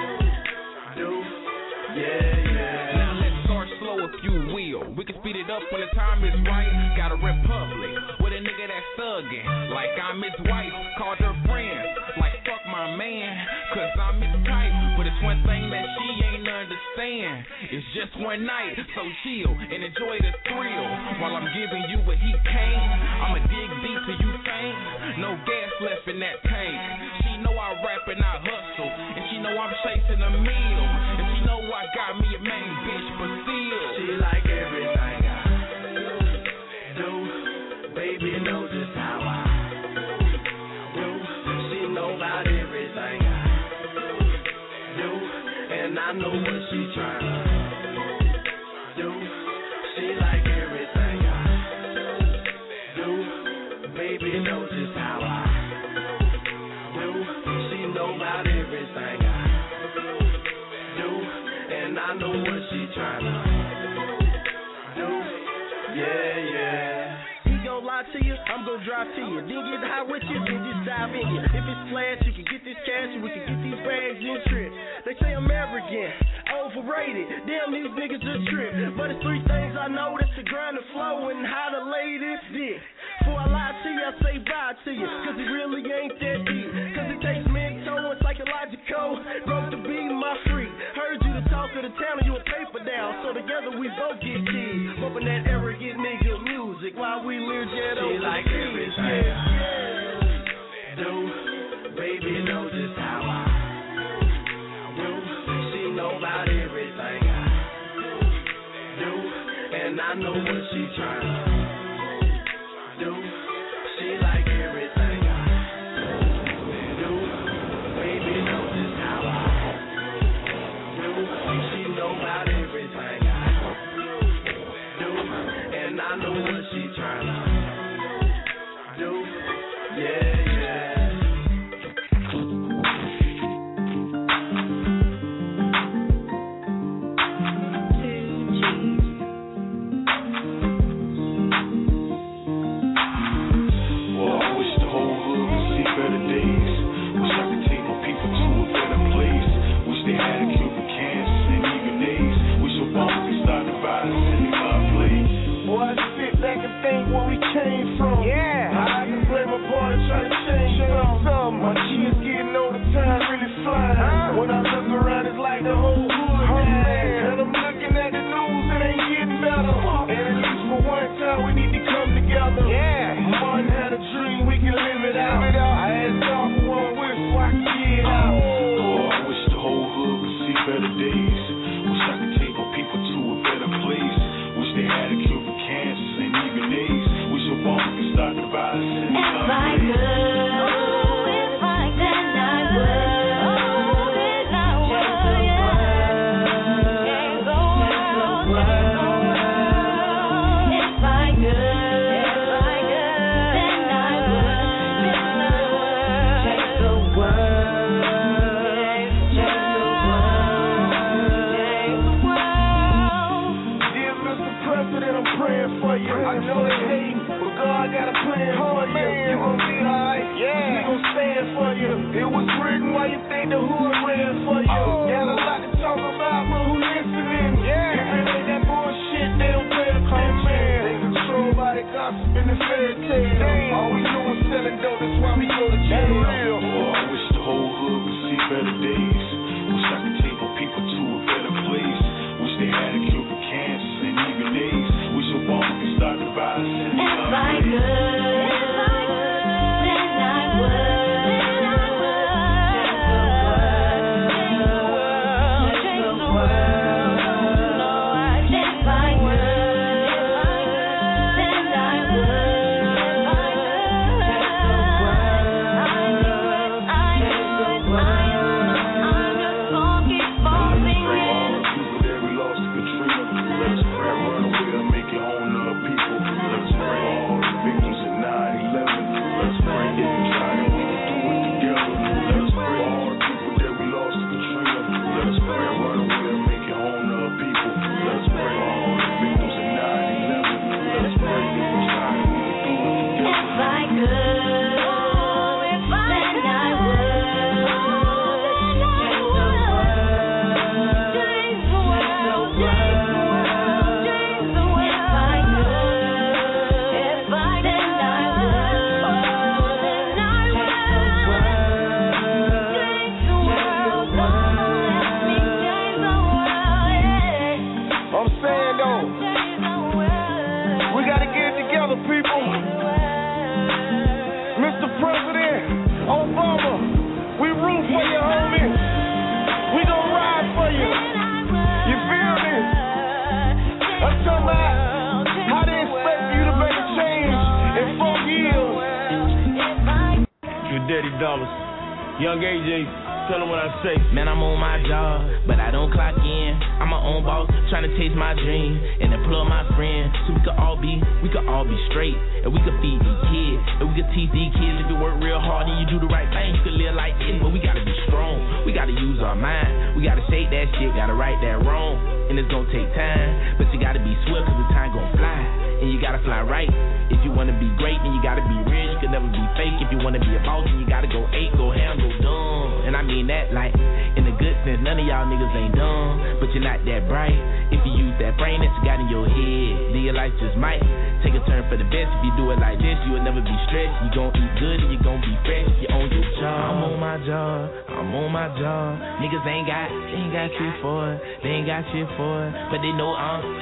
Now let's start slow if you will. We can speed it up when the time is right. Got a republic with a nigga that's thuggin', like I'm his wife. Called her friends, like fuck my man, cause I'm his type. But it's one thing that she ain't understand. It's just one night, so chill and enjoy the thrill. While I'm giving you what he can't, I'ma dig deep till you faint. No gas left in that tank. She know I rap and I hustle, and she know I'm chasing a meal. And she know I got me a main bitch, but still she like everything I do. Baby know just how I do. She know about everything I do, and I know what she tryna do. She like everything I do. Baby know just how I do. She know about everything I do, and I know what she tryna I'm gon' drive to you. Then get high with you, then just dive in you. If it's flash, you can get this cash and we can get these bags and trips. They say I'm arrogant, overrated. Damn, these niggas a trip. But it's three things I know, that's the grind, the flow, and how to lay this dick. Before I lie to you, I say bye to you, cause it really ain't that deep. Cause it takes mental and psychological growth to be my freak. Heard you the talk of the town and you a paper down, so together we both get keys. Bumping that arrogant nigga music while we live jet over. She like everything I do, baby knows just how I do. She know about everything I do, and I know what she tryna do. She like everything I do, baby knows just how I do. She know about everything I do, and I know what she tryna do. Yeah. Came from. Yeah. I can play my part and try to change something. My kids getting older, time really flying. When I look around, it's like the whole hood dying. And I'm looking at the news, it ain't getting better. And at least for one time, we need to come together. Yeah. Martin had a dream, we can live it out. I asked God for one wish so I can get it out. Oh, I wish the whole hood could see better days. Wish I could take my people to a better place. Wish they had a cure for cancer and even AIDS. Start the violence in the if I could, if I could, then I would. Then I would, change the world, change the world. If I could, then I would, change the world, change the world, change the world. Dear Mr. President, I'm praying for you. I know they hate. I got a plan for you. You gon' be alright. Yeah. We gon' stand for you. It was written while you think the hood ran for you. Got a lot to talk about, but who listening? Yeah. If it ain't that bullshit, they don't pay attention. They controlled by the gossip and the fairy tale. All we do is selling dope, that's why we go to jail. Oh, I wish the whole hood could see better days. Wish I could take my people to a better place. Wish they had a cure for cancer and even AIDS. Wish Obama could start the violence in the if I could, then I would. Change the world, no, if I could, then I would. I do it. I'm just gonna keep on singing. People that we lost to Katrina, let us pray, run away and make it home to the people. Let us pray all the victims of 9/11. Let us pray if we try it, we can do it together. Let us pray all the people that we lost to Katrina. Let us pray, run away and make it home to the people. Let us pray all the victims of 9/11. Let us pray if we try it, we can do it together. If I could. Daddy Dollars. Young AJ, tell him what I say. Man, I'm on my job, but I don't clock in. I'm my own boss, trying to chase my dream and employ my friends, so we could all be straight, and we could feed these kids, and we could teach these kids if you work real hard and you do the right thing, you could live like this. But we gotta be strong, we gotta use our mind, we gotta shake that shit, gotta right that wrong, and it's gonna take time, but you gotta be swift 'cause the time gonna fly, and you gotta fly right. If you wanna be great, then you gotta be real. You can never be fake. If you wanna be a boss, then you gotta go 8, go ham, go dumb. And I mean that like in the good sense. None of y'all niggas ain't dumb, but you're not that bright. If you use that brain that you got in your head, then your life just might take a turn for the best. If you do it like this, you will never be stressed. You gon' eat good and you gon' be fresh. You own your job. I'm on my job. I'm on my job. Niggas ain't got shit for it. They ain't got shit for it, but they know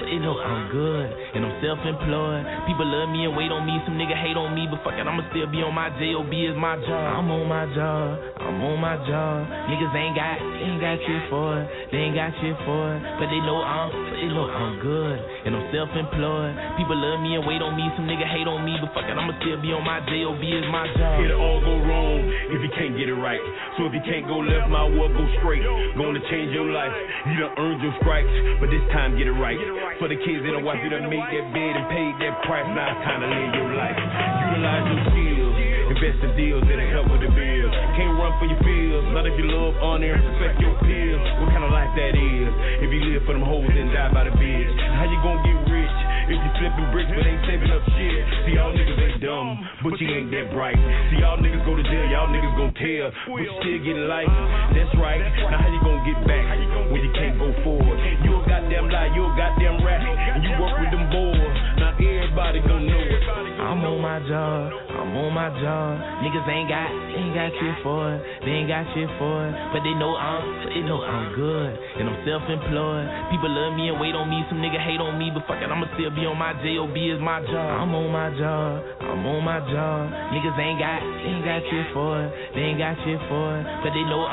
I'm good and I'm self-employed. People love me and wait on me. Some nigga hate on me, but fuck it, I'ma still be on my job. Is my job. I'm on my job. I'm on my job. Niggas ain't got shit for it. They ain't got shit for it, but they know I'm good and I'm self-employed. People love me and wait on me. Some nigga hate on me, but fuck it, I'ma still be on my job. Is my job. It'll all go wrong if you can't get it right. So if you can't go left, my world go straight. Gonna change your life. You done earned your stripes, but this time get it right. For the kids and the wife, you done made that bed and paid that price. Now it's time to live your life. Utilize your skills, invest in deals that'll help with the bills. Can't run for your bills, not if you love, honor, and respect your peers. What kind of life that is? If you live for them hoes and die by the bitch, how you gonna get rich? If you flipping bricks but ain't saving up shit. See, y'all niggas ain't dumb, but you ain't that bright. See, y'all niggas go to jail, y'all niggas gon' tell, but you still get life. That's right. Now how you gonna get back when you can't go forward? You a goddamn lie, you a goddamn rat, and you work with them boys. Now everybody gon' know it. I'm on my job. I'm on my job. Niggas ain't got shit for it. They ain't got shit for it, but they know I'm good and I'm self-employed. People love me and wait on me. Some nigga hate on me, but fuck it, I'ma still be on my job. Is my job. I'm on my job. I'm on my job. Niggas ain't got shit for it. They ain't got shit for it, but they know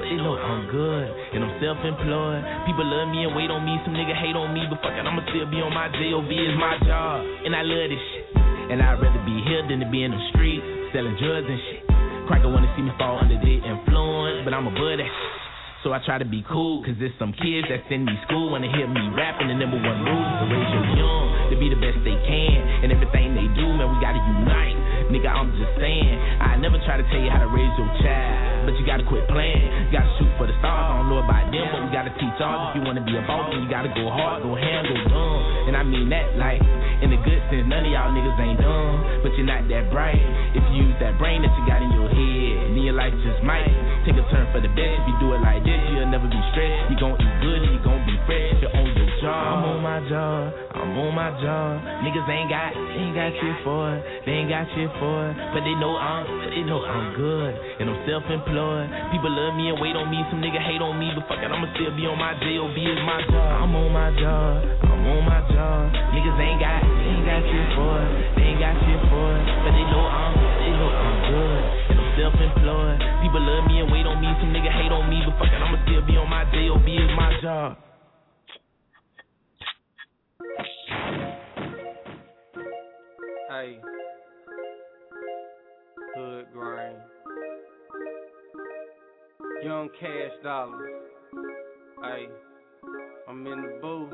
I'm good and I'm self-employed. People love me and wait on me. Some nigga hate on me, but fuck it, I'ma still be on my job. Is my job. And I love this shit. And I'd rather be here than to be in the streets selling drugs and shit. Cracker wanna see me fall under their influence, but I'm above that shit. So I try to be cool, cause there's some kids that's in me school wanna hear me rapping. The number one rule is to raise your young to be the best they can. And everything they do, man, we gotta unite. Nigga, I'm just saying, I never try to tell you how to raise your child, but you gotta quit playing. You gotta shoot for the stars. I don't know about them, but we gotta teach ours. If you wanna be a boss, then you gotta go hard, go ham, go dumb. And I mean that like in the good sense. None of y'all niggas ain't dumb, but you're not that bright. If you use that brain that you got in your head, then your life just might take a turn for the best. If you do it like this, you'll never be stressed. You gon' eat good and you gon' be fresh. You're on your job. I'm on my job. I'm on my job. Niggas ain't got shit for it. They ain't got shit for it, but they know I'm good and I'm self-employed. People love me and wait on me. Some nigga hate on me, but fuck it, I'ma still be on my job. Is my job. I'm on my job. I'm on my job. Niggas ain't got shit for it. They ain't got shit for it, but they know I'm good and I'm self-employed. People love me and wait on me. Some nigga hate on me, but fuck it, I'ma still be on my job. Is my job. Hey, hood grind, young cash dollars. Hey, I'm in the booth.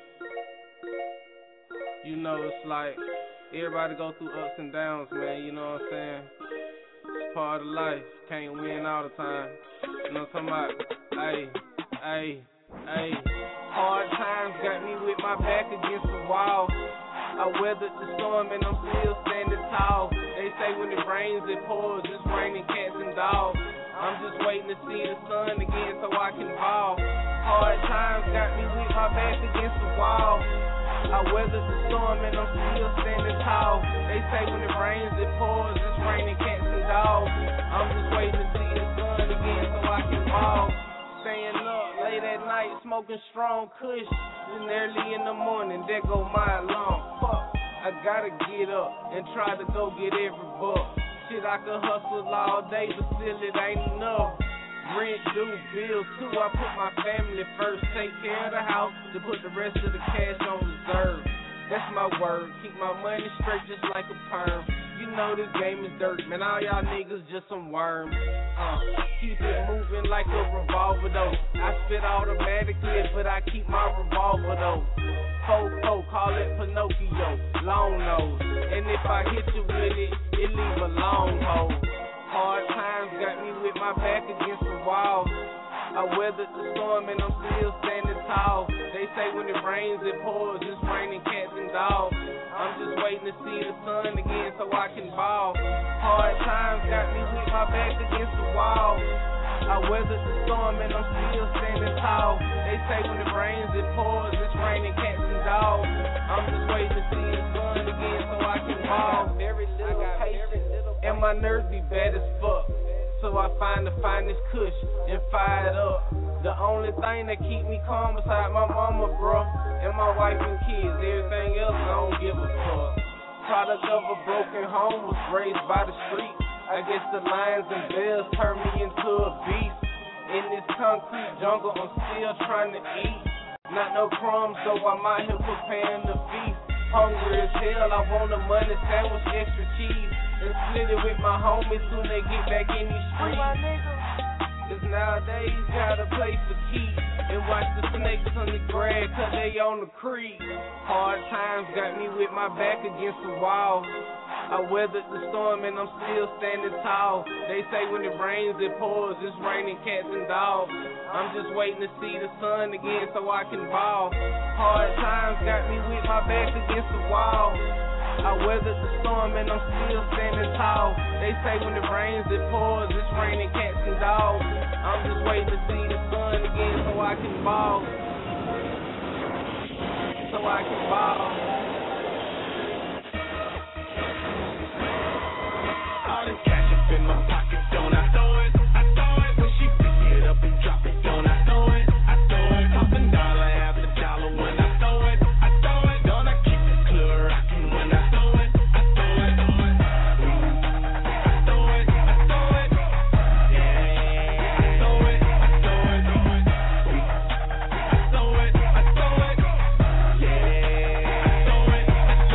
You know, it's like everybody go through ups and downs, man. You know what I'm saying? It's part of life. Can't win all the time. You know what I'm talking about? Hey. Hard times got me with my back against the wall. I weathered the storm and I'm still standing tall. They say when it rains, it pours. It's raining cats and dogs. I'm just waiting to see the sun again so I can ball. Hard times got me with my back against the wall. I weathered the storm and I'm still standing tall. They say when it rains, it pours. It's raining cats and dogs. I'm just waiting to see the sun again so I can ball. Staying up late at night, smoking strong kush. Then early in the morning, there go my alarm. Fuck, I gotta get up and try to go get every buck. Shit, I could hustle all day, but still it ain't enough. Rent, due, bills too, I put my family first. Take care of the house, to put the rest of the cash on reserve. That's my word, keep my money straight just like a perm. You know this game is dirt, man, all y'all niggas just some worms. Keep it moving like a revolver though. I spit automatically, but I keep my revolver though. Fofo, call it Pinocchio, long nose. And if I hit you with it, it leave a long hole. Hard times got me with my back against the wall. I weathered the storm and I'm still standing tall. They say when it rains, it pours. It's raining cats and dogs. I'm just waiting to see the sun again so I can ball. Hard times got me with my back against the wall. I weathered the storm and I'm still standing tall. They say when it rains, it pours. It's raining cats and dogs. I'm just waiting to see the sun again so I can ball. Very little patience, and my nerves be bad as fuck. So I find the finest kush and fire it up. The only thing that keep me calm beside my mama, bro, and my wife and kids. Everything else, I don't give a fuck. Product of a broken home, was raised by the street. I guess the lions and bears turned me into a beast. In this concrete jungle, I'm still trying to eat. Not no crumbs, though I'm out here preparing the feast. Hungry as hell, I want a money sandwich, extra cheese. And split it with my homies soon they get back in these streets. Cause nowadays gotta play for keeps and watch the snakes on the grass cause they on the creek. Hard times got me with my back against the wall. I weathered the storm and I'm still standing tall. They say when it rains it pours, it's raining cats and dogs. I'm just waiting to see the sun again so I can ball. Hard times got me with my back against the wall. I weathered the storm and I'm still standing tall. They say when it rains it pours, it's raining cats and dogs. I'm just waiting to see the sun again so I can ball. So I can ball. All this cash up in my pocket, don't I throw it? I throw it. When she pick it up and drop it, don't I throw it? I throw it. Popping dollar after dollar when I throw it. I throw it. Don't I keep the club rocking when I throw it? I throw it. I throw it. I throw it. Yeah. I throw it. I throw it. I throw it. I throw it. Yeah. I throw it.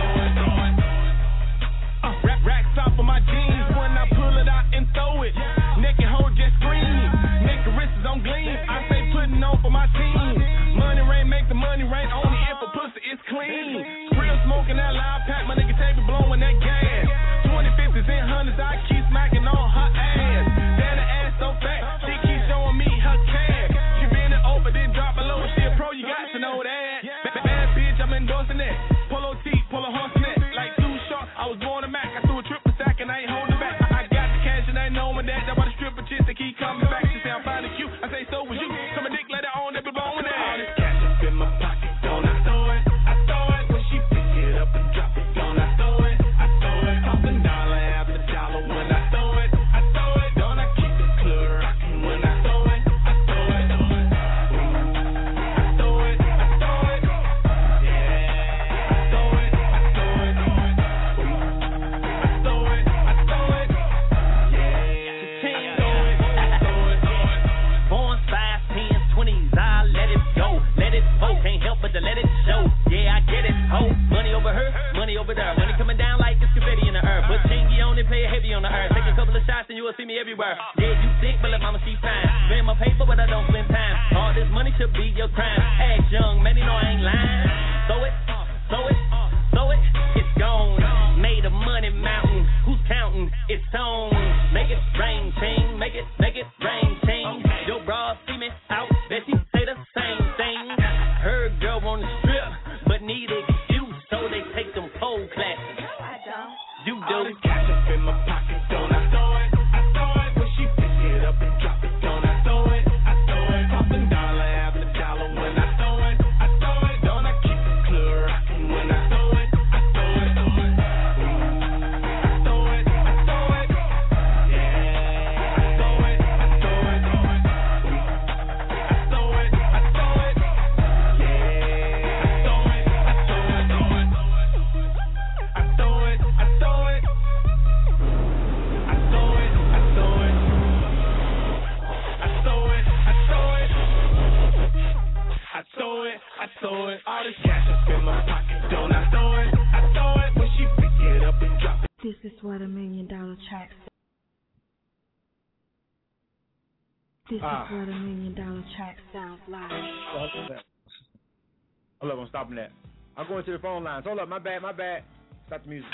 I throw it. Racks off of my jeans when I pull it out and throw it. Naked hoe just scream. Naked wrists on gleam. I say putting on for my team. Money rain, make the money rain. Only if a pussy is clean. Real smoking that loud pack. My nigga tape be blowing that gas. 2050s and hundreds. I keep smacking on her ass. Damn, the ass so fat. She keeps showing me her cash. She bend it over then drop it low. She a pro, you got to know that. Bad bitch, I'm endorsing that. Polo T, polo horse net. Like too short, I was born a Mac. I threw a triple stack and I ain't holding back. I got the cash and I ain't knowing that. That's why the stripper chicks they keep coming back. She say I'm finding cute. I say so was you. Come a dick let it on, they be blowing that. All this cash up in my pocket, don't I throw it? I throw it. When she pick it up and drop it, don't I throw it? I throw it. Popping dollar after dollar when I throw it. I throw it. Don't I keep the club rocking when I throw it? I throw it. I throw it. I throw it. Yeah. I throw it. I throw it. I throw it. I throw it. Yeah. I throw it. I throw it. Born 5, 10, 20s, I let it go. Let it go, can't help but to let it show. Yeah, I get it. Oh, money over her, money over there. Money coming down like it's confetti in the earth. Put chingy on it, play heavy on the earth. Take a couple of shots and you will see me everywhere. Yeah, you sick, but let mama she fine. Spend my paper, but I don't spend time. All this money should be your crime. Ask young, man, you know I ain't lying. So it's gone. Made a money mountain. Who's counting? It's on. Make it rain, ting. Make it rain, ting. Your bra see me out. Bet she say the same thing. Heard girl on the strip, but need excuse, so they take them pole classes. You do. All this cash up in my pocket, don't I throw it? I throw it. When she pick it up and drop it, don't I throw it? I throw it. Popping dollar after dollar when I throw it. I throw it. Don't I keep the club rocking when I throw it? I throw it. I throw it. I throw it. Yeah. I throw it. I throw it. I throw it. I throw it. Yeah. I throw it. I throw it. I throw it. I throw it. I throw it. I throw it. I throw it. I throw it. I throw it. I throw it. All this cash up in my pocket, don't I throw it? I throw it. When she pick it up and drop it. This is what $1 million track. This is what $1 million track sounds like. Hold up, I'm stopping that. I'm going to the phone lines. Hold up, my bad. Stop the music.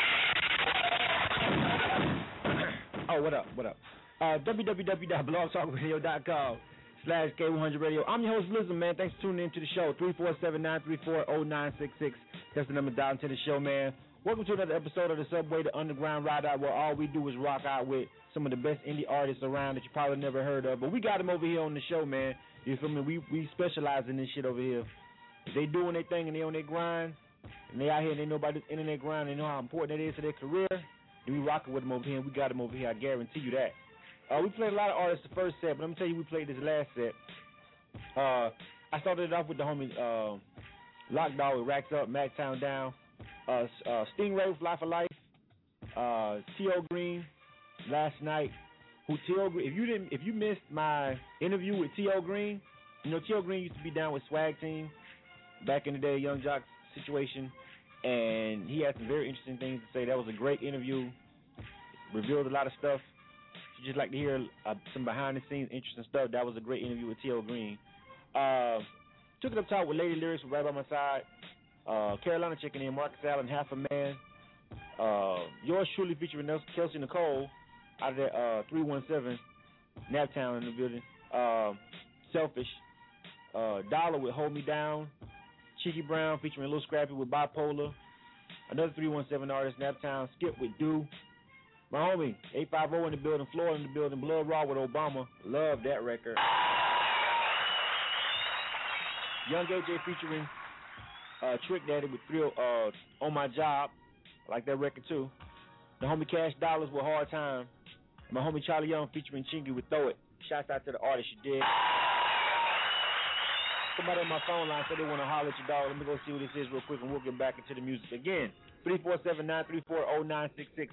Oh, what up? www.blogtalkradio.com. K100 Radio. I'm your host, Blizzard, man. Thanks for tuning in to the show. 347-934-0966. That's the number down to the show, man. Welcome to another episode of the Subway, the Underground Ride Out, where all we do is rock out with some of the best indie artists around that you probably never heard of. But we got them over here on the show, man. You feel me? We specialize in this shit over here. If they doing their thing and they on their grind, and they out here and they know about this internet grind, they know how important that is to their career, then we rocking with them over here, and we got them over here, I guarantee you that. We played a lot of artists the first set, but let me tell you, we played this last set. I started it off with the homie Lockdog with Racks Up, Mactown Down, Stingray with Fly for Life, T.O. Green last night. If you missed my interview with T.O. Green, you know T.O. Green used to be down with Swag Team back in the day, Young Jock situation, and he had some very interesting things to say. That was a great interview, revealed a lot of stuff. If you just like to hear some behind the scenes interesting stuff, that was a great interview with T.O. Green. Took it up top with Lady Lyrics right by my side. Carolina checking in, Marcus Allen, Half a Man. Yours truly featuring Kelsey Nicole out of that 317, Naptown in the building. Selfish. Dollar with Hold Me Down. Cheeky Brown featuring Lil Scrappy with Bipolar. Another 317 artist, Naptown. Skip with Do. My homie, 850 in the building, Florida in the building, Blood Raw with Obama. Love that record. Young AJ featuring Trick Daddy with Thrill On My Job. I like that record too. The homie Cash Dollars with Hard Time. My homie Charlie Young featuring Chingy with Throw It. Shouts out to the artist, you dig? Somebody on my phone line said they want to holler at your dog. Let me go see what this is real quick and we'll get back into the music again. 347-934-0966,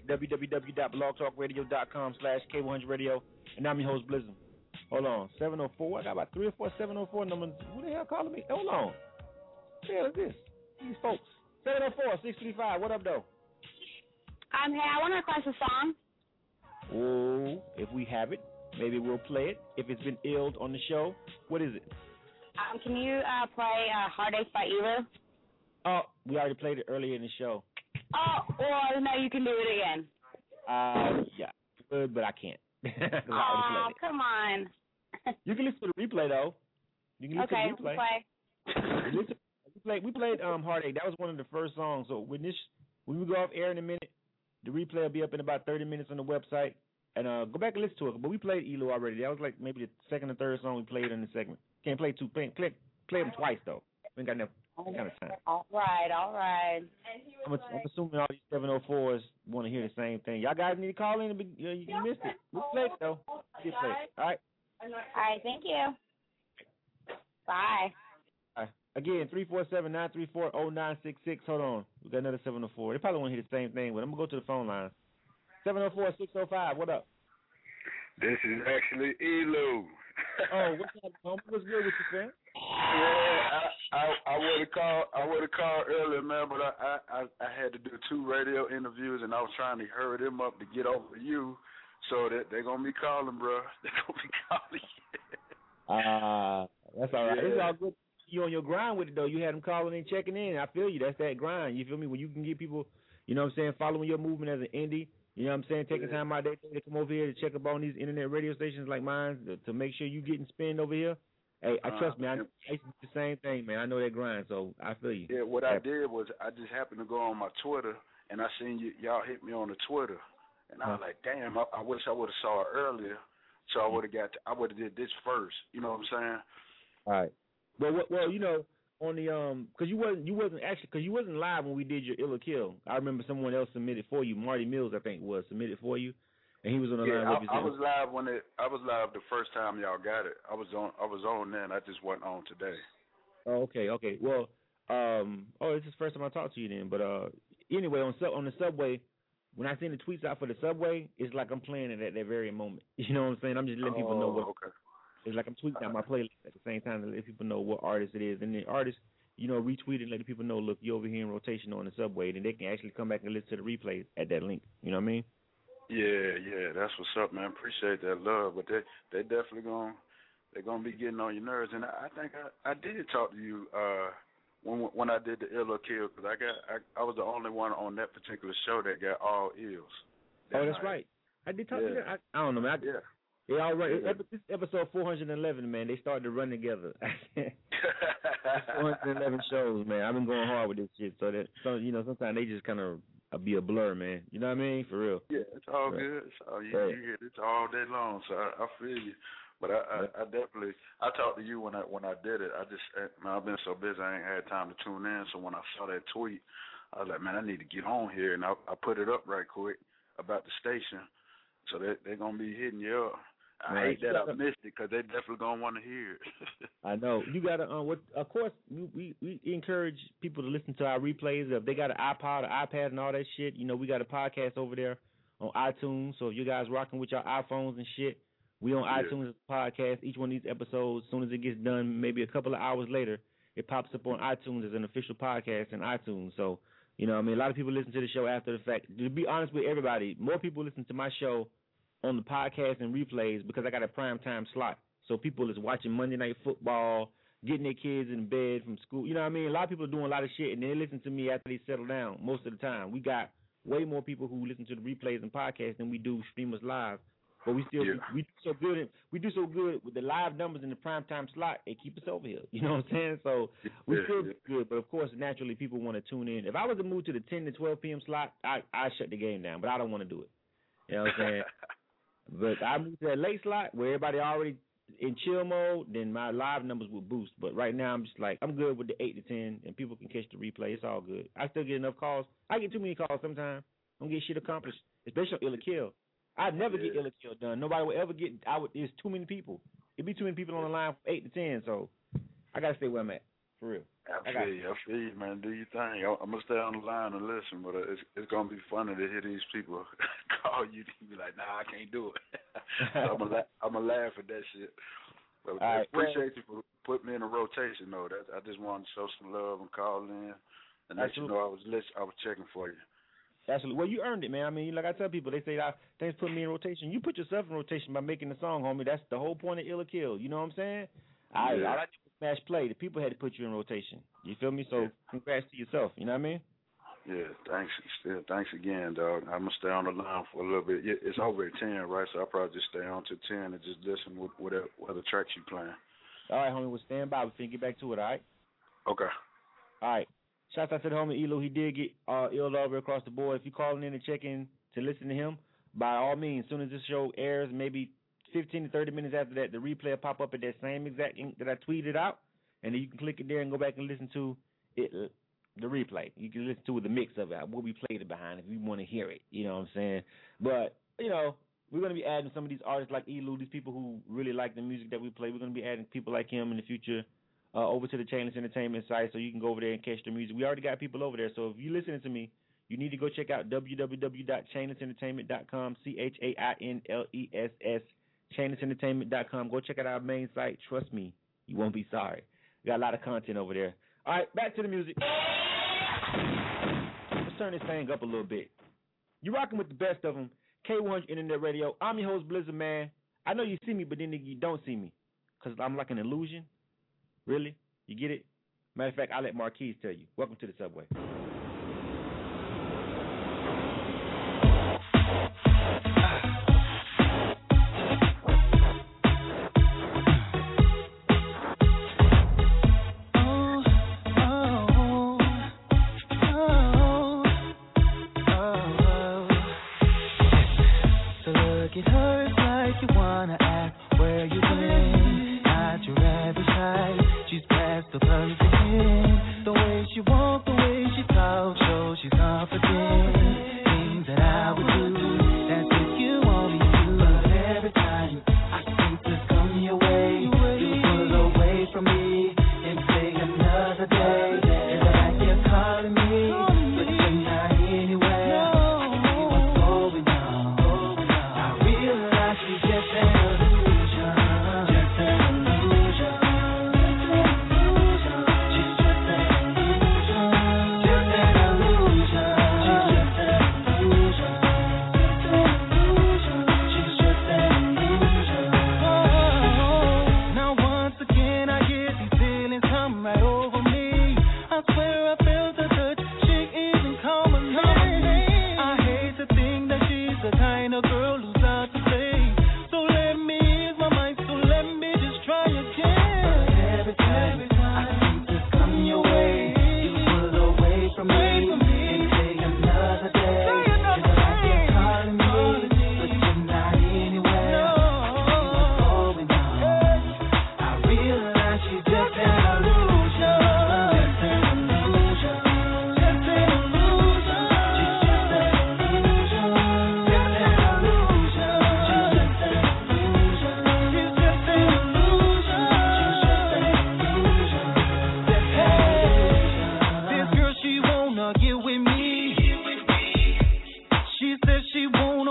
www.blogtalkradio.com/K100Radio, and I'm your host, Blizzard. Hold on, 704, I got about 3 or 4 704 numbers. Who the hell calling me? Hold on. What the hell is this? These folks. 704-635, what up, though? Hey, I want to request a song. Oh, if we have it, maybe we'll play it. If it's been illed on the show, what is it? Can you play Heartache by Elu? Oh, we already played it earlier in the show. Oh, well, no, you can do it again. Yeah, good, but I can't. Oh, come on. You can listen to the replay, though. You can listen to the replay. We played Heartache. That was one of the first songs. So when we go off air in a minute, the replay will be up in about 30 minutes on the website. And go back and listen to it. But we played Elu already. That was like maybe the second or third song we played in the segment. Can't play two. Play them twice, though. We ain't got enough kind of time. All right. I'm assuming all these 704s want to hear the same thing. Y'all guys need to call in. You missed it. We played it, though. We played it. All right? All right, thank you. Bye. All right. Again, 347-934-0966. Hold on. We got another 704. They probably want to hear the same thing, but I'm going to go to the phone line. 704-605. What up? This is actually Elu. Oh, what's up, homie? What's good with you, fam? Yeah, I would have called earlier, man, but I had to do 2 radio interviews, and I was trying to hurry them up to get over to you, so that they're gonna be calling, bro. They're gonna be calling. That's all right. Yeah. It's all good. You on your grind with it though. You had them calling and checking in. I feel you. That's that grind. You feel me? When you can get people, you know what I'm saying, following your movement as an indie. You know what I'm saying? Taking time out of their day to come over here to check up on these internet radio stations like mine to make sure you getting spin over here. Hey, trust me, I used to do the same thing, man. I know that grind, so I feel you. Yeah, what I did was I just happened to go on my Twitter, and I seen y'all hit me on the Twitter, and I was like, damn, I wish I would have saw it earlier, so I would have did this first. You know what I'm saying? All right. Well, you know, on the because you wasn't live when we did your Ill or Kill. I remember someone else submitted for you. Marty Mills, I think, submitted for you, and he was on the line. I was live I was live the first time y'all got it. I was on then. I just wasn't on today. Oh, okay. Well, this is the first time I talked to you then. But anyway, on the subway, when I send the tweets out for the subway, it's like I'm playing it at that very moment. You know what I'm saying? I'm just letting people know what. Okay. It's like I'm tweeting out my playlist at the same time to let people know what artist it is. And the artist, you know, retweet and let the people know, look, you're over here in rotation on the subway. Then they can actually come back and listen to the replays at that link. You know what I mean? Yeah, that's what's up, man. Appreciate that love. But they definitely gonna be getting on your nerves. And I think I did talk to you when I did the Ill or Kill, because I was the only one on that particular show that got all ills. That's right. I did talk to you. I don't know, man. They all run. This episode 411, man. They started to run together. 411 shows, man. I've been going hard with this shit, so sometimes they just kind of be a blur, man. You know what I mean? For real. Yeah, it's all good. It's all you hear it all day long. So I feel you. But I definitely talked to you when I did it. I've been so busy I ain't had time to tune in. So when I saw that tweet, I was like, man, I need to get on here, and I put it up right quick about the station. So they're gonna be hitting you up. I hate that I missed it because they definitely gonna want to hear it. I know you gotta. Of course, we encourage people to listen to our replays. If they got an iPod or iPad and all that shit, we got a podcast over there on iTunes. So if you guys rocking with your iPhones and shit, we on iTunes as a podcast. Each one of these episodes, as soon as it gets done, maybe a couple of hours later, it pops up on iTunes as an official podcast in iTunes. So a lot of people listen to the show after the fact. To be honest with everybody, more people listen to my show on the podcast and replays because I got a prime time slot. So people is watching Monday Night Football, getting their kids in bed from school. You know what I mean? A lot of people are doing a lot of shit, and they listen to me after they settle down most of the time. We got way more people who listen to the replays and podcasts than we do streamers live. But we still we do so good. We do so good with the live numbers in the prime time slot. It keep us over here. You know what I'm saying? So we still do good. But of course, naturally, people want to tune in. If I was to move to the 10 to 12 p.m. slot, I shut the game down. But I don't want to do it. You know what I'm saying? But I moved to that late slot where everybody already in chill mode, then my live numbers would boost. But right now I'm just like, I'm good with the 8 to 10, and people can catch the replay. It's all good. I still get enough calls. I get too many calls sometimes. I don't get shit accomplished, especially on Ill or Kill. I'd never get Ill or Kill done. Nobody would ever get. There's too many people. It'd be too many people on the line from 8 to 10. So I gotta stay where I'm at, for real. I feel you, man. Do your thing. I'm gonna stay on the line and listen, but it's gonna be funny to hear these people call you and be like, "Nah, I can't do it." So I'm gonna laugh at that shit. But I appreciate you for putting me in a rotation, though. I just wanted to show some love and call in and let you know I was checking for you. Absolutely. Well, you earned it, man. I mean, like I tell people, they say, thanks for putting me in rotation. You put yourself in rotation by making the song, homie. That's the whole point of Ill or Kill. You know what I'm saying? All I did was smash play. The people had to put you in rotation. You feel me? So congrats to yourself. You know what I mean? Yeah, thanks. Thanks again, dog. I'm going to stay on the line for a little bit. Yeah, it's over at 10, right? So I'll probably just stay on to 10 and just listen with whatever tracks you playing. All right, homie. We'll stand by. We'll get back to it, all right? Okay. All right. Shouts out to the homie Elo. He did get ill over across the board. If you're calling in and checking to listen to him, by all means, as soon as this show airs, maybe 15 to 30 minutes after that, the replay will pop up at that same exact ink that I tweeted out, and then you can click it there and go back and listen to it, the replay. You can listen to the mix of it, what we played it behind, if you want to hear it. You know what I'm saying? But, we're going to be adding some of these artists like Elu, these people who really like the music that we play. We're going to be adding people like him in the future over to the Chainless Entertainment site so you can go over there and catch the music. We already got people over there, so if you're listening to me, you need to go check out www.chainlessentertainment.com, CHAINLESS, chainlessentertainment.com. Go check out our main site. Trust me, you won't be sorry. We got a lot of content over there. All right, back to the music. Let's turn this thing up a little bit. You're rocking with the best of them, K100 Internet Radio. I'm your host, Blizzard Man. I know you see me, but then you don't see me because I'm like an illusion. Really? You get it? Matter of fact, I'll let Marquise tell you. Welcome to the subway. The way she walk, the way she talk.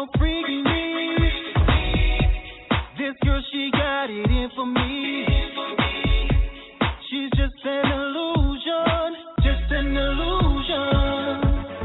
so freaky me. This girl, she got it in for me. She's just an illusion, just an illusion.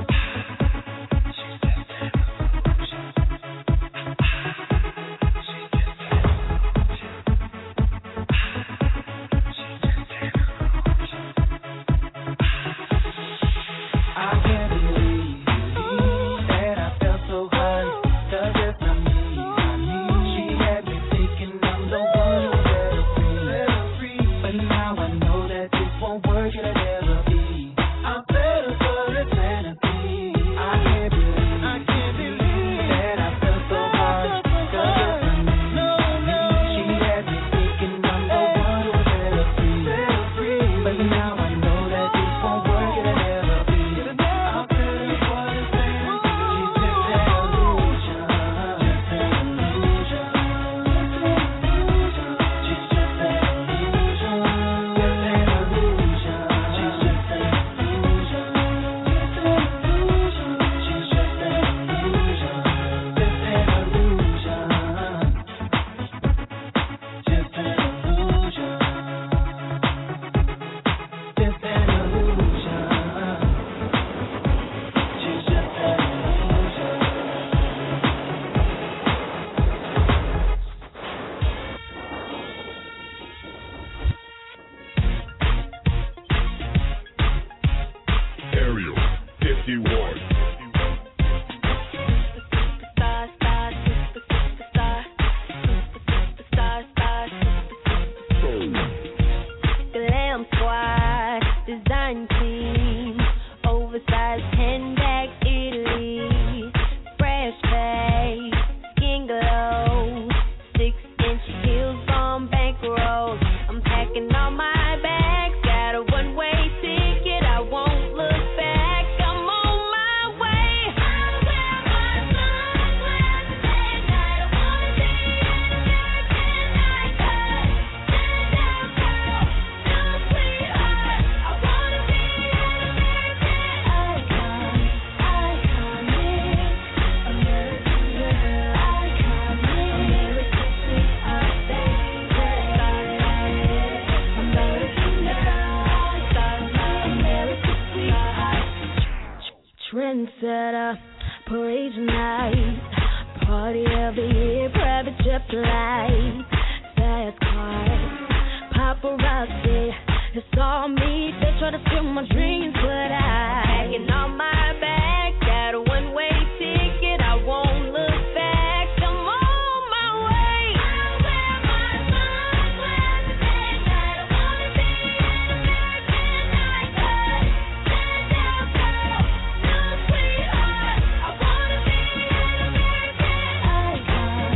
Trendsetter, parade night, party of the year, private jet flight, fast cars, paparazzi, it's all me. They try to steal my dreams, but I packing on my back, got a one-way ticket, I won't look back. I'm on my way. I wear my sunglasses at night. I wanna be an American icon. Stand out girl, new sweetheart. I wanna be an American icon.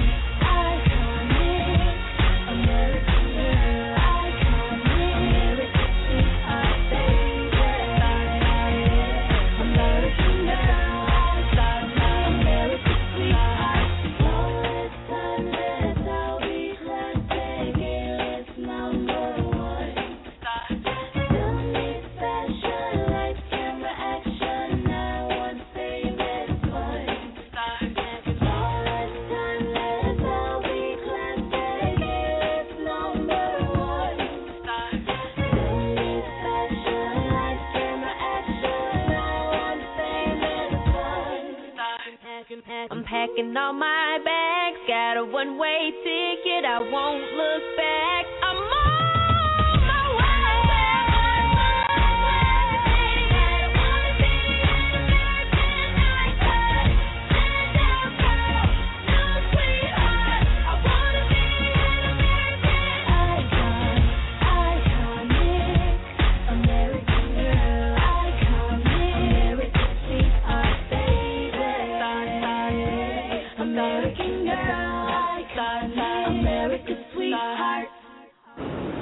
Iconic, American girl. Iconic, American sweetheart, baby. American girl. American sweetheart. Lowest time, that's how we classic. It's number one. Don't need fashion, lights, camera, action. I want famous fun. Lowest time, that's how we classic. It's number one. Don't need fashion, lights, camera, action. I want famous fun. I'm packing all my bags, got a one-way ticket, I won't look back. I'm on my American girl, American sweetheart.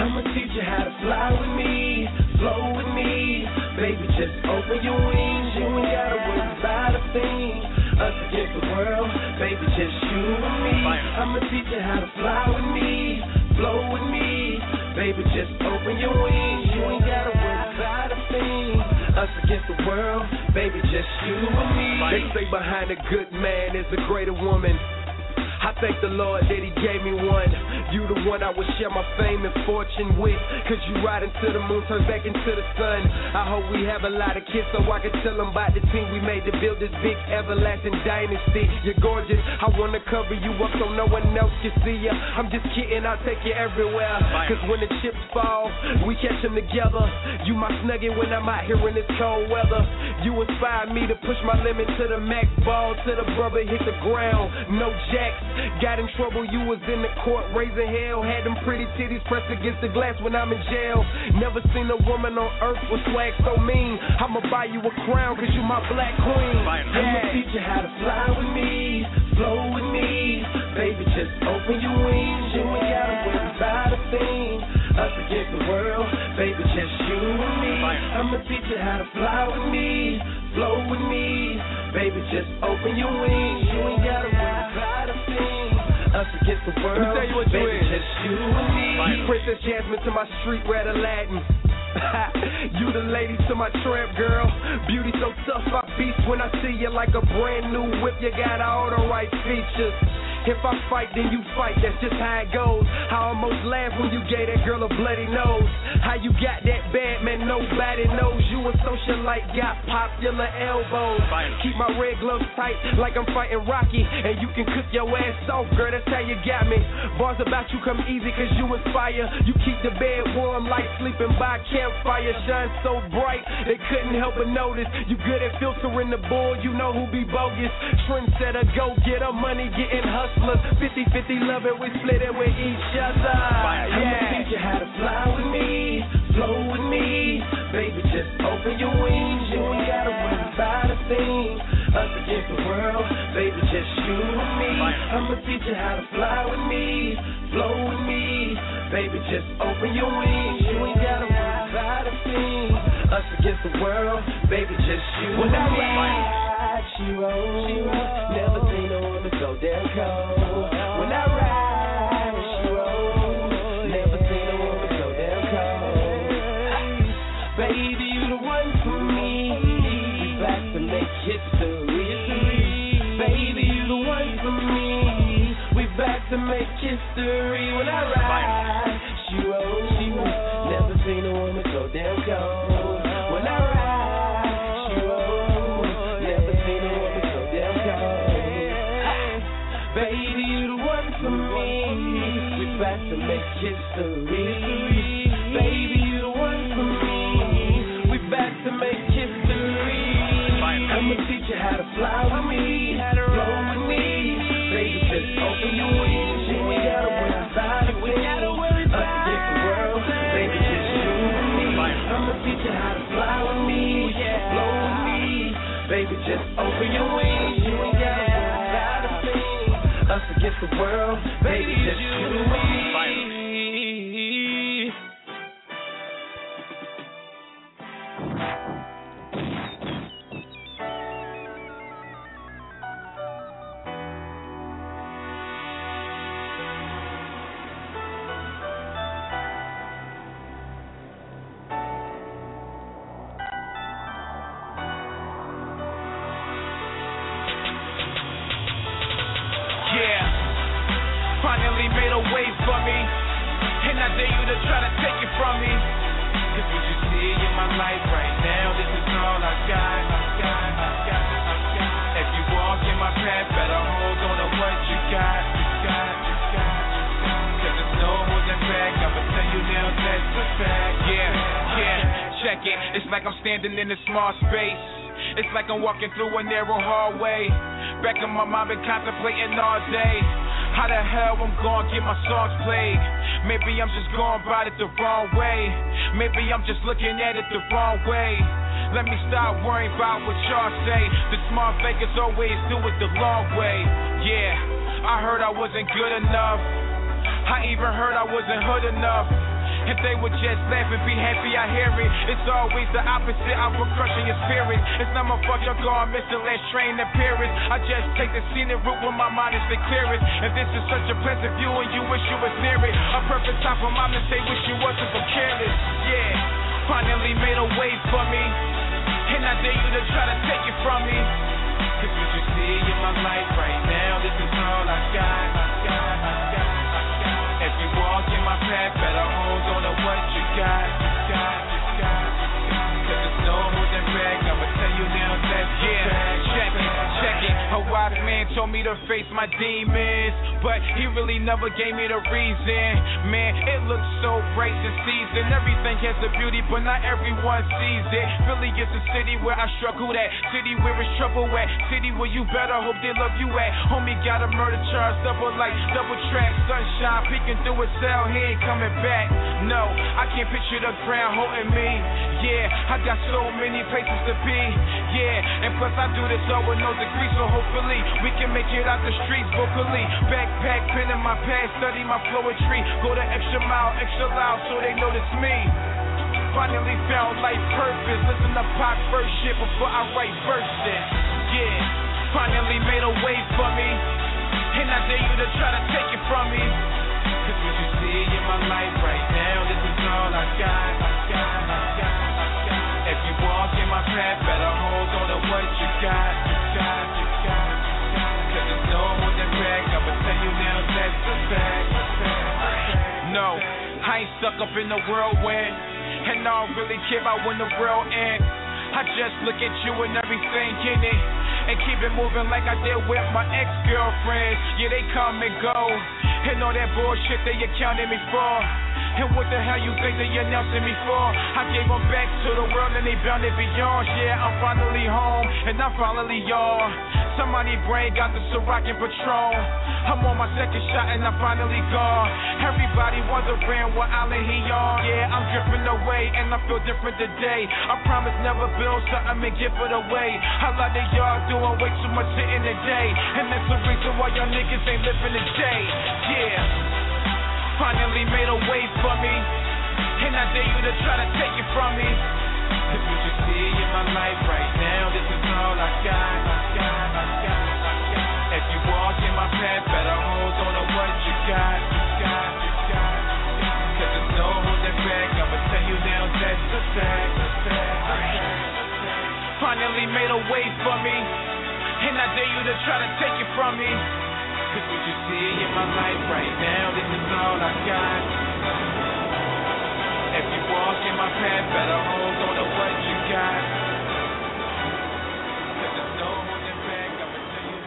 I'ma teach you how to fly with me, flow with me. Baby, just open your wings. You ain't gotta worry about a thing. Us against the world, baby, just you and me. I'ma teach you how to fly with me, flow with me. Baby, just open your wings. You ain't gotta worry about a thing. Us against the world, baby, just you and me. They say behind a good man is a greater woman. I thank the Lord that he gave me one. You the one I would share my fame and fortune with. Cause you ride into the moon, turn back into the sun. I hope we have a lot of kids so I can tell them about the team we made to build this big everlasting dynasty. You're gorgeous, I wanna cover you up so no one else can see ya. I'm just kidding, I'll take you everywhere. Cause when the chips fall, we catch them together. You my snuggie when I'm out here in this cold weather. You inspire me to push my limit to the max, ball to the rubber hit the ground. No jacks. Got in trouble, you was in the court raising hell. Had them pretty titties pressed against the glass when I'm in jail. Never seen a woman on earth with swag so mean. I'ma buy you a crown cause you my black queen. I'ma teach you how to fly with me, flow with me. Baby, just open your wings. You ain't gotta worry about a thing. Us against the world, baby, just you and me. I'ma teach you how to fly with me, flow with me. Baby, just open your wings. You ain't gotta worry about a thing. Us against the world. Let me tell you what you baby, is. Just you and me. Princess Jasmine to my street rat Aladdin. You the lady to my tramp girl. Beauty so tough, I beast when I see you like a brand new whip. You got all the right features. If I fight, then you fight, that's just how it goes. I almost laughed when you gave that girl a bloody nose. How you got that bad, man, nobody knows. You and socialite got popular elbows. Keep my red gloves tight like I'm fighting Rocky. And you can cook your ass off, girl, that's how you got me. Bars about you come easy cause you inspire. You keep the bed warm like sleeping by a campfire. Shine so bright, they couldn't help but notice. You good at filtering the bull, you know who be bogus. Trendsetter, go get her money, getting hustled. 50-50 love it, we split it with each other. I'ma teach you how to fly with me, flow with me. Baby, just open your wings. You ain't gotta worry about a thing. Us against the world, baby, just you and me. I'ma teach you how to fly with me, flow with me. Baby, just open your wings. You ain't gotta worry about a thing. Us against the world, baby, just you and me. When I ride, she rolls. Never seen a woman so damn cold. When I ride, she rolls. Never seen a woman so damn cold. Baby, you the one for me. We back to make history. Baby, you the one for me. We back to make history. When I ride, she rolls. Never seen a woman so damn cold. When I ride, she rolls. Never seen a woman so damn cold. Baby, you the one for me. We back to make history. Baby, you the one for me. We back to make history. I'ma teach you how to fly with me, flow with me. Baby, just open your wings. You ain't gotta worry about it. We gotta worry about us against the world. Baby, just you and me. I'ma teach you how to fly with me, flow with me. Baby, just open your wings. You ain't gotta worry about a thing. Us against the world, baby, just you and me. Finally made a way for me, and I dare you to try to take it from me. Cause what you see in my life right now, this is all I got. If you walk in my path, better hold on to what you got. Cause there's no holding back, I'ma tell you now that's a fact. Yeah, check it. It's like I'm standing in a small space. It's like I'm walking through a narrow hallway. Back in my mind, been contemplating all day. How the hell I'm gonna get my songs played? Maybe I'm just going about it the wrong way. Maybe I'm just looking at it the wrong way. Let me stop worrying about what y'all say. The smart fakers always do it the long way. Yeah, I heard I wasn't good enough. I even heard I wasn't hood enough. If they would just laugh and be happy, I hear it. It's always the opposite, I will crushing your spirit. It's not my fault you're gone, missing last train appearance. I just take the scenic route when my mind is the clearest. If this is such a pleasant view and you wish you was near it, a perfect time for my mistake, wish you wasn't so careless. Yeah, finally made a way for me, and I dare you to try to take it from me. Cause what you see in my life right now, this is all I got. If you walk in my path, better hold on to what you got. Cause it's no holding back, I'ma tell you now that's check it. A wise man told me to face my demons, but he really never gave me the reason. Man, it looks so bright this season. Everything has a beauty, but not everyone sees it. Philly is a city where I struggle at, city where it's trouble at, city where you better hope they love you at. Homie got a murder charge, double track, sunshine peeking through a cell, he ain't coming back. No, I can't picture the ground holding me. Yeah, I got so many places to be. Yeah, and plus I do this all with no degree, so hopefully we can make it out the streets vocally. Backpack, pen in my past, study my poetry, go the extra mile, extra loud, so they notice me. Finally found life purpose, listen to Pac first shit before I write verses. Yeah, finally made a way for me, and I dare you to try to take it from me. Cause what you see in my life right now, this is all I got. If you walk in my path, better hold on to what you got. Cause it's no holding back, I'ma tell you now that's a fact. No, I ain't stuck up in the whirlwind, and I don't really care about when the world ends. I just look at you and everything in it, and keep it moving like I did with my ex-girlfriends. Yeah, they come and go, and all that bullshit they accounted me for. And what the hell you think they announcing me for? I gave them back to the world and they bound it beyond. Yeah, I'm finally home, and I'm finally y'all. Somebody brain got the Ciroc and Patron. I'm on my second shot and I'm finally gone. Everybody wondering what island he on. Yeah, I'm dripping away and I feel different today. I promise never build something and give it away. A lot of y'all doing way too much in the day, and that's the reason why y'all niggas ain't living the day. Yeah, finally made a way for me, and I dare you to try to take it from me. Cause what you see in my life right now, this is all I got. If you walk in my path, better hold on to what you got. Cause there's no holding back, I'ma tell you now that's the fact. Finally made a way for me, and I dare you to try to take it from me. Cause what you see in my life right now, this is all I got. If you walk in my path, better hold on to what you got. Cause there's no holding back, I'ma tell you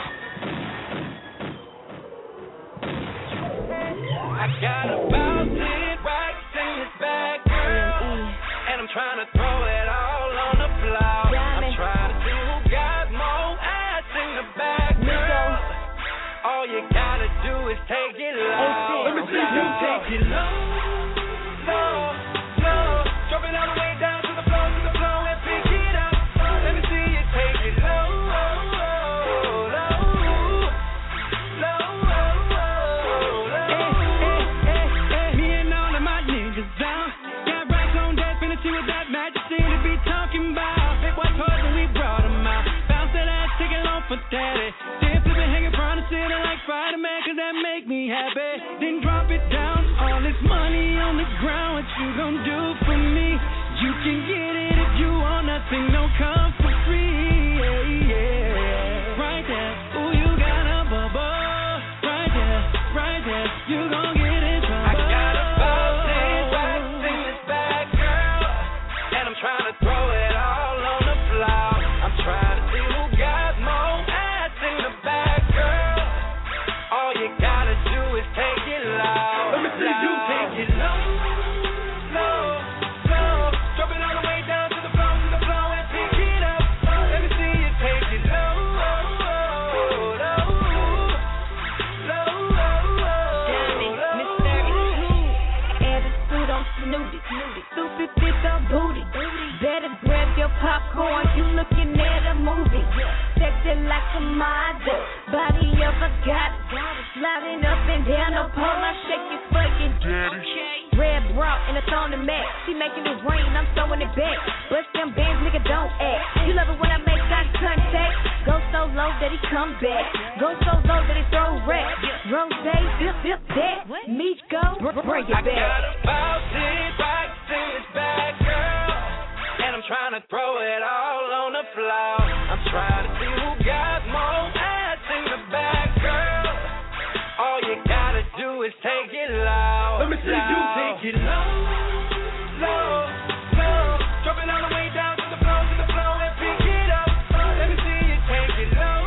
now. I got about 10 racks in this bag, girl, and I'm trying to throw it all on the floor. I'm trying to see who got more ass in the bag, girl. All you gotta do is take it low. Let me see you take it low, low, low. Drop it all the way down to the floor and pick it up. Let me see you take it low, low, low, low. Me and all of my niggas down. Got racks on deck, finna see what that majesty to be talking about. Big white toys and we brought them out. Bounce that ass, take it on for daddy. Like Spider-Man, cause that make me happy. Then drop it down, all this money on the ground. What you gon' do for me? You can get it if you want nothing, don't come for free. Yeah, yeah. Right there, ooh, you got a bubble. Right there, you gon' get in trouble. I got about 10 racks in this bag, girl, and I'm trying to throw it all on the floor. I'm trying to see who got more ass in the bag, girl. All you gotta do is take it low. Let me see you take it low, low, low. Drop it all the way down to the floor and pick it up. Let me see you take it low, low, low, low, low. Mystery, attitude on snooty, stupid bitch on booty. Better grab your popcorn, you looking at a movie. Sexy like a model, body of a goddess. Sliding up and down the pole, I shake it for you. Red She making it rain, I'm throwing it back. Bust them bands, nigga, don't act. You love it when I make eye contact. Go so low that he come back. Go so low that he throw rap. Rose, dip, that. Meech go, bring it back. I got about 10 pockets in this bag, girl. And I'm trying to throw it all on the floor. I'm trying to see who got more ass in the bag, girl. All you gotta do is take it low. Let me see you take it low, low. Drop it all the way down to the floor, and pick it up. Let me see you take it low,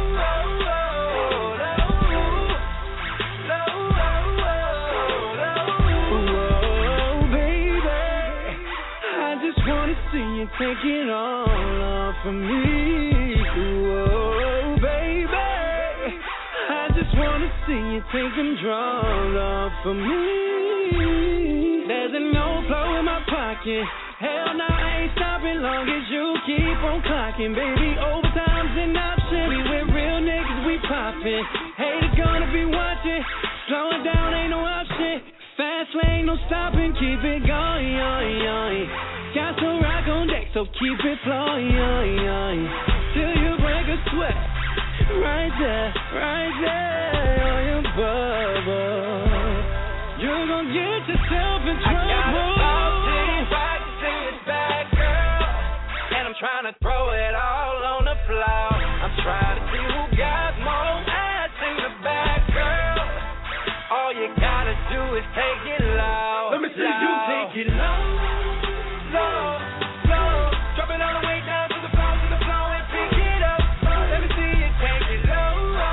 Whoa, baby, I just wanna see you take it all off of me. Whoa, baby, I just wanna see you take them drawers off of me. There's an overflow in my pocket. Hell no, I ain't stopping long as you keep on clocking. Baby, overtime's an option. We with real niggas, we poppin'. Haters gonna be watching. Slowing down ain't no option. Fast lane, no stopping. Keep it going. Got some rock on deck, so keep it flowing. Till you break a sweat. Right there on your bubble. You're gonna get yourself in trouble. I got about 10 pockets in this bag, girl. And I'm trying to throw it all on the floor. I'm trying to see who got more ass in the bag, girl. All you gotta do is take it low. Let me see you take it low. Drop it all the way down to the floor, and pick it up. Let me see you take it low.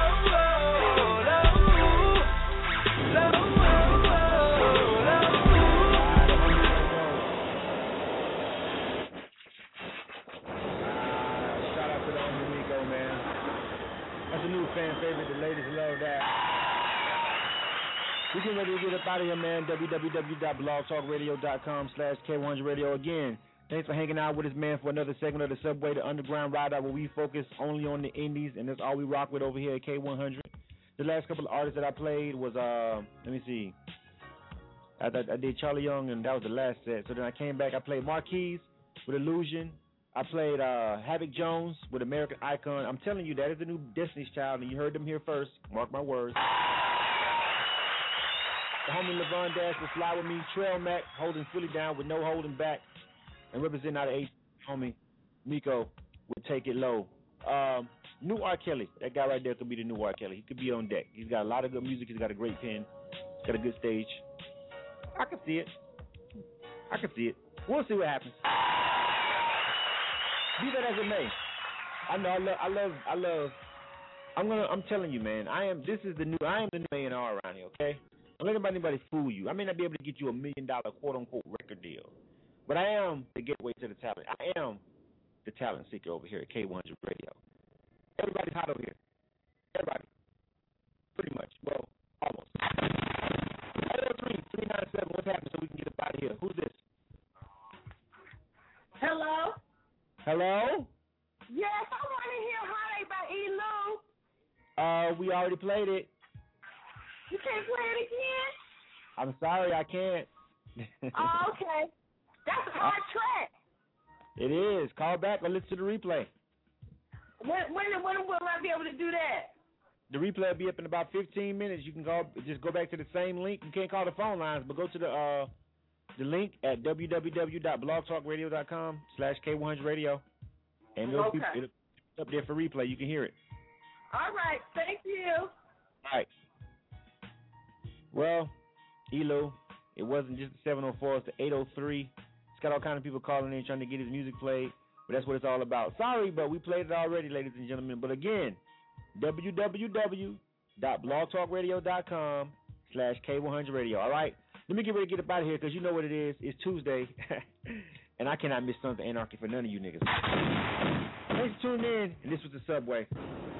Shout out to the homie Nico, man. That's a new fan favorite. The ladies love that. We getting ready to get up out of here, man. www.blogtalkradio.com/K100Radio. Again, thanks for hanging out with us, man, for another segment of the Subway, the Underground Ride Out, where we focus only on the indies, and that's all we rock with over here at K100. The last couple of artists that I played was, let me see. I did Charlie Young, and that was the last set. So then I came back, I played Marquise with Illusion. I played Havoc Jones with American Icon. I'm telling you, that is the new Destiny's Child, and you heard them here first. Mark my words. The homie LeVon Dash will fly with me. Trail Mac holding fully down with no holding back. And representing out of H, homie Miko would take it low. New R. Kelly. That guy right there could be the new R. Kelly. He could be on deck. He's got a lot of good music. He's got a great pen. He's got a good stage. I can see it. We'll see what happens. Be that as it may. I know. I love. I'm telling you, man. I am the new A&R around here. Okay. Don't let anybody fool you. I may not be able to get you $1 million quote-unquote record deal, but I am the gateway to the talent. I am the talent seeker over here at K100 Radio. Everybody's hot over here. Everybody. Pretty much. Well, almost. 803-397, what's happening so we can get up out of here? Who's this? Hello? Hello? Yes, I want to hear Heartache by E. Lou. We already played it. You can't play it again? I'm sorry, I can't. Oh, okay. That's a hard track. It is. Call back or listen to the replay. When will I be able to do that? The replay will be up in about 15 minutes. You can just go back to the same link. You can't call the phone lines, but go to the link at www.blogtalkradio.com/K100Radio, and it'll be up there for replay. You can hear it. All right. Thank you. All right. Well, Elo, it wasn't just the 704, it's the 803. It's got all kinds of people calling in trying to get his music played, but that's what it's all about. Sorry, but we played it already, ladies and gentlemen. But again, www.blogtalkradio.com/K100Radio. All right? Let me get ready to get up out of here because you know what it is. It's Tuesday, and I cannot miss Sons of Anarchy for none of you niggas. Thanks for tuning in, and this was the Subway.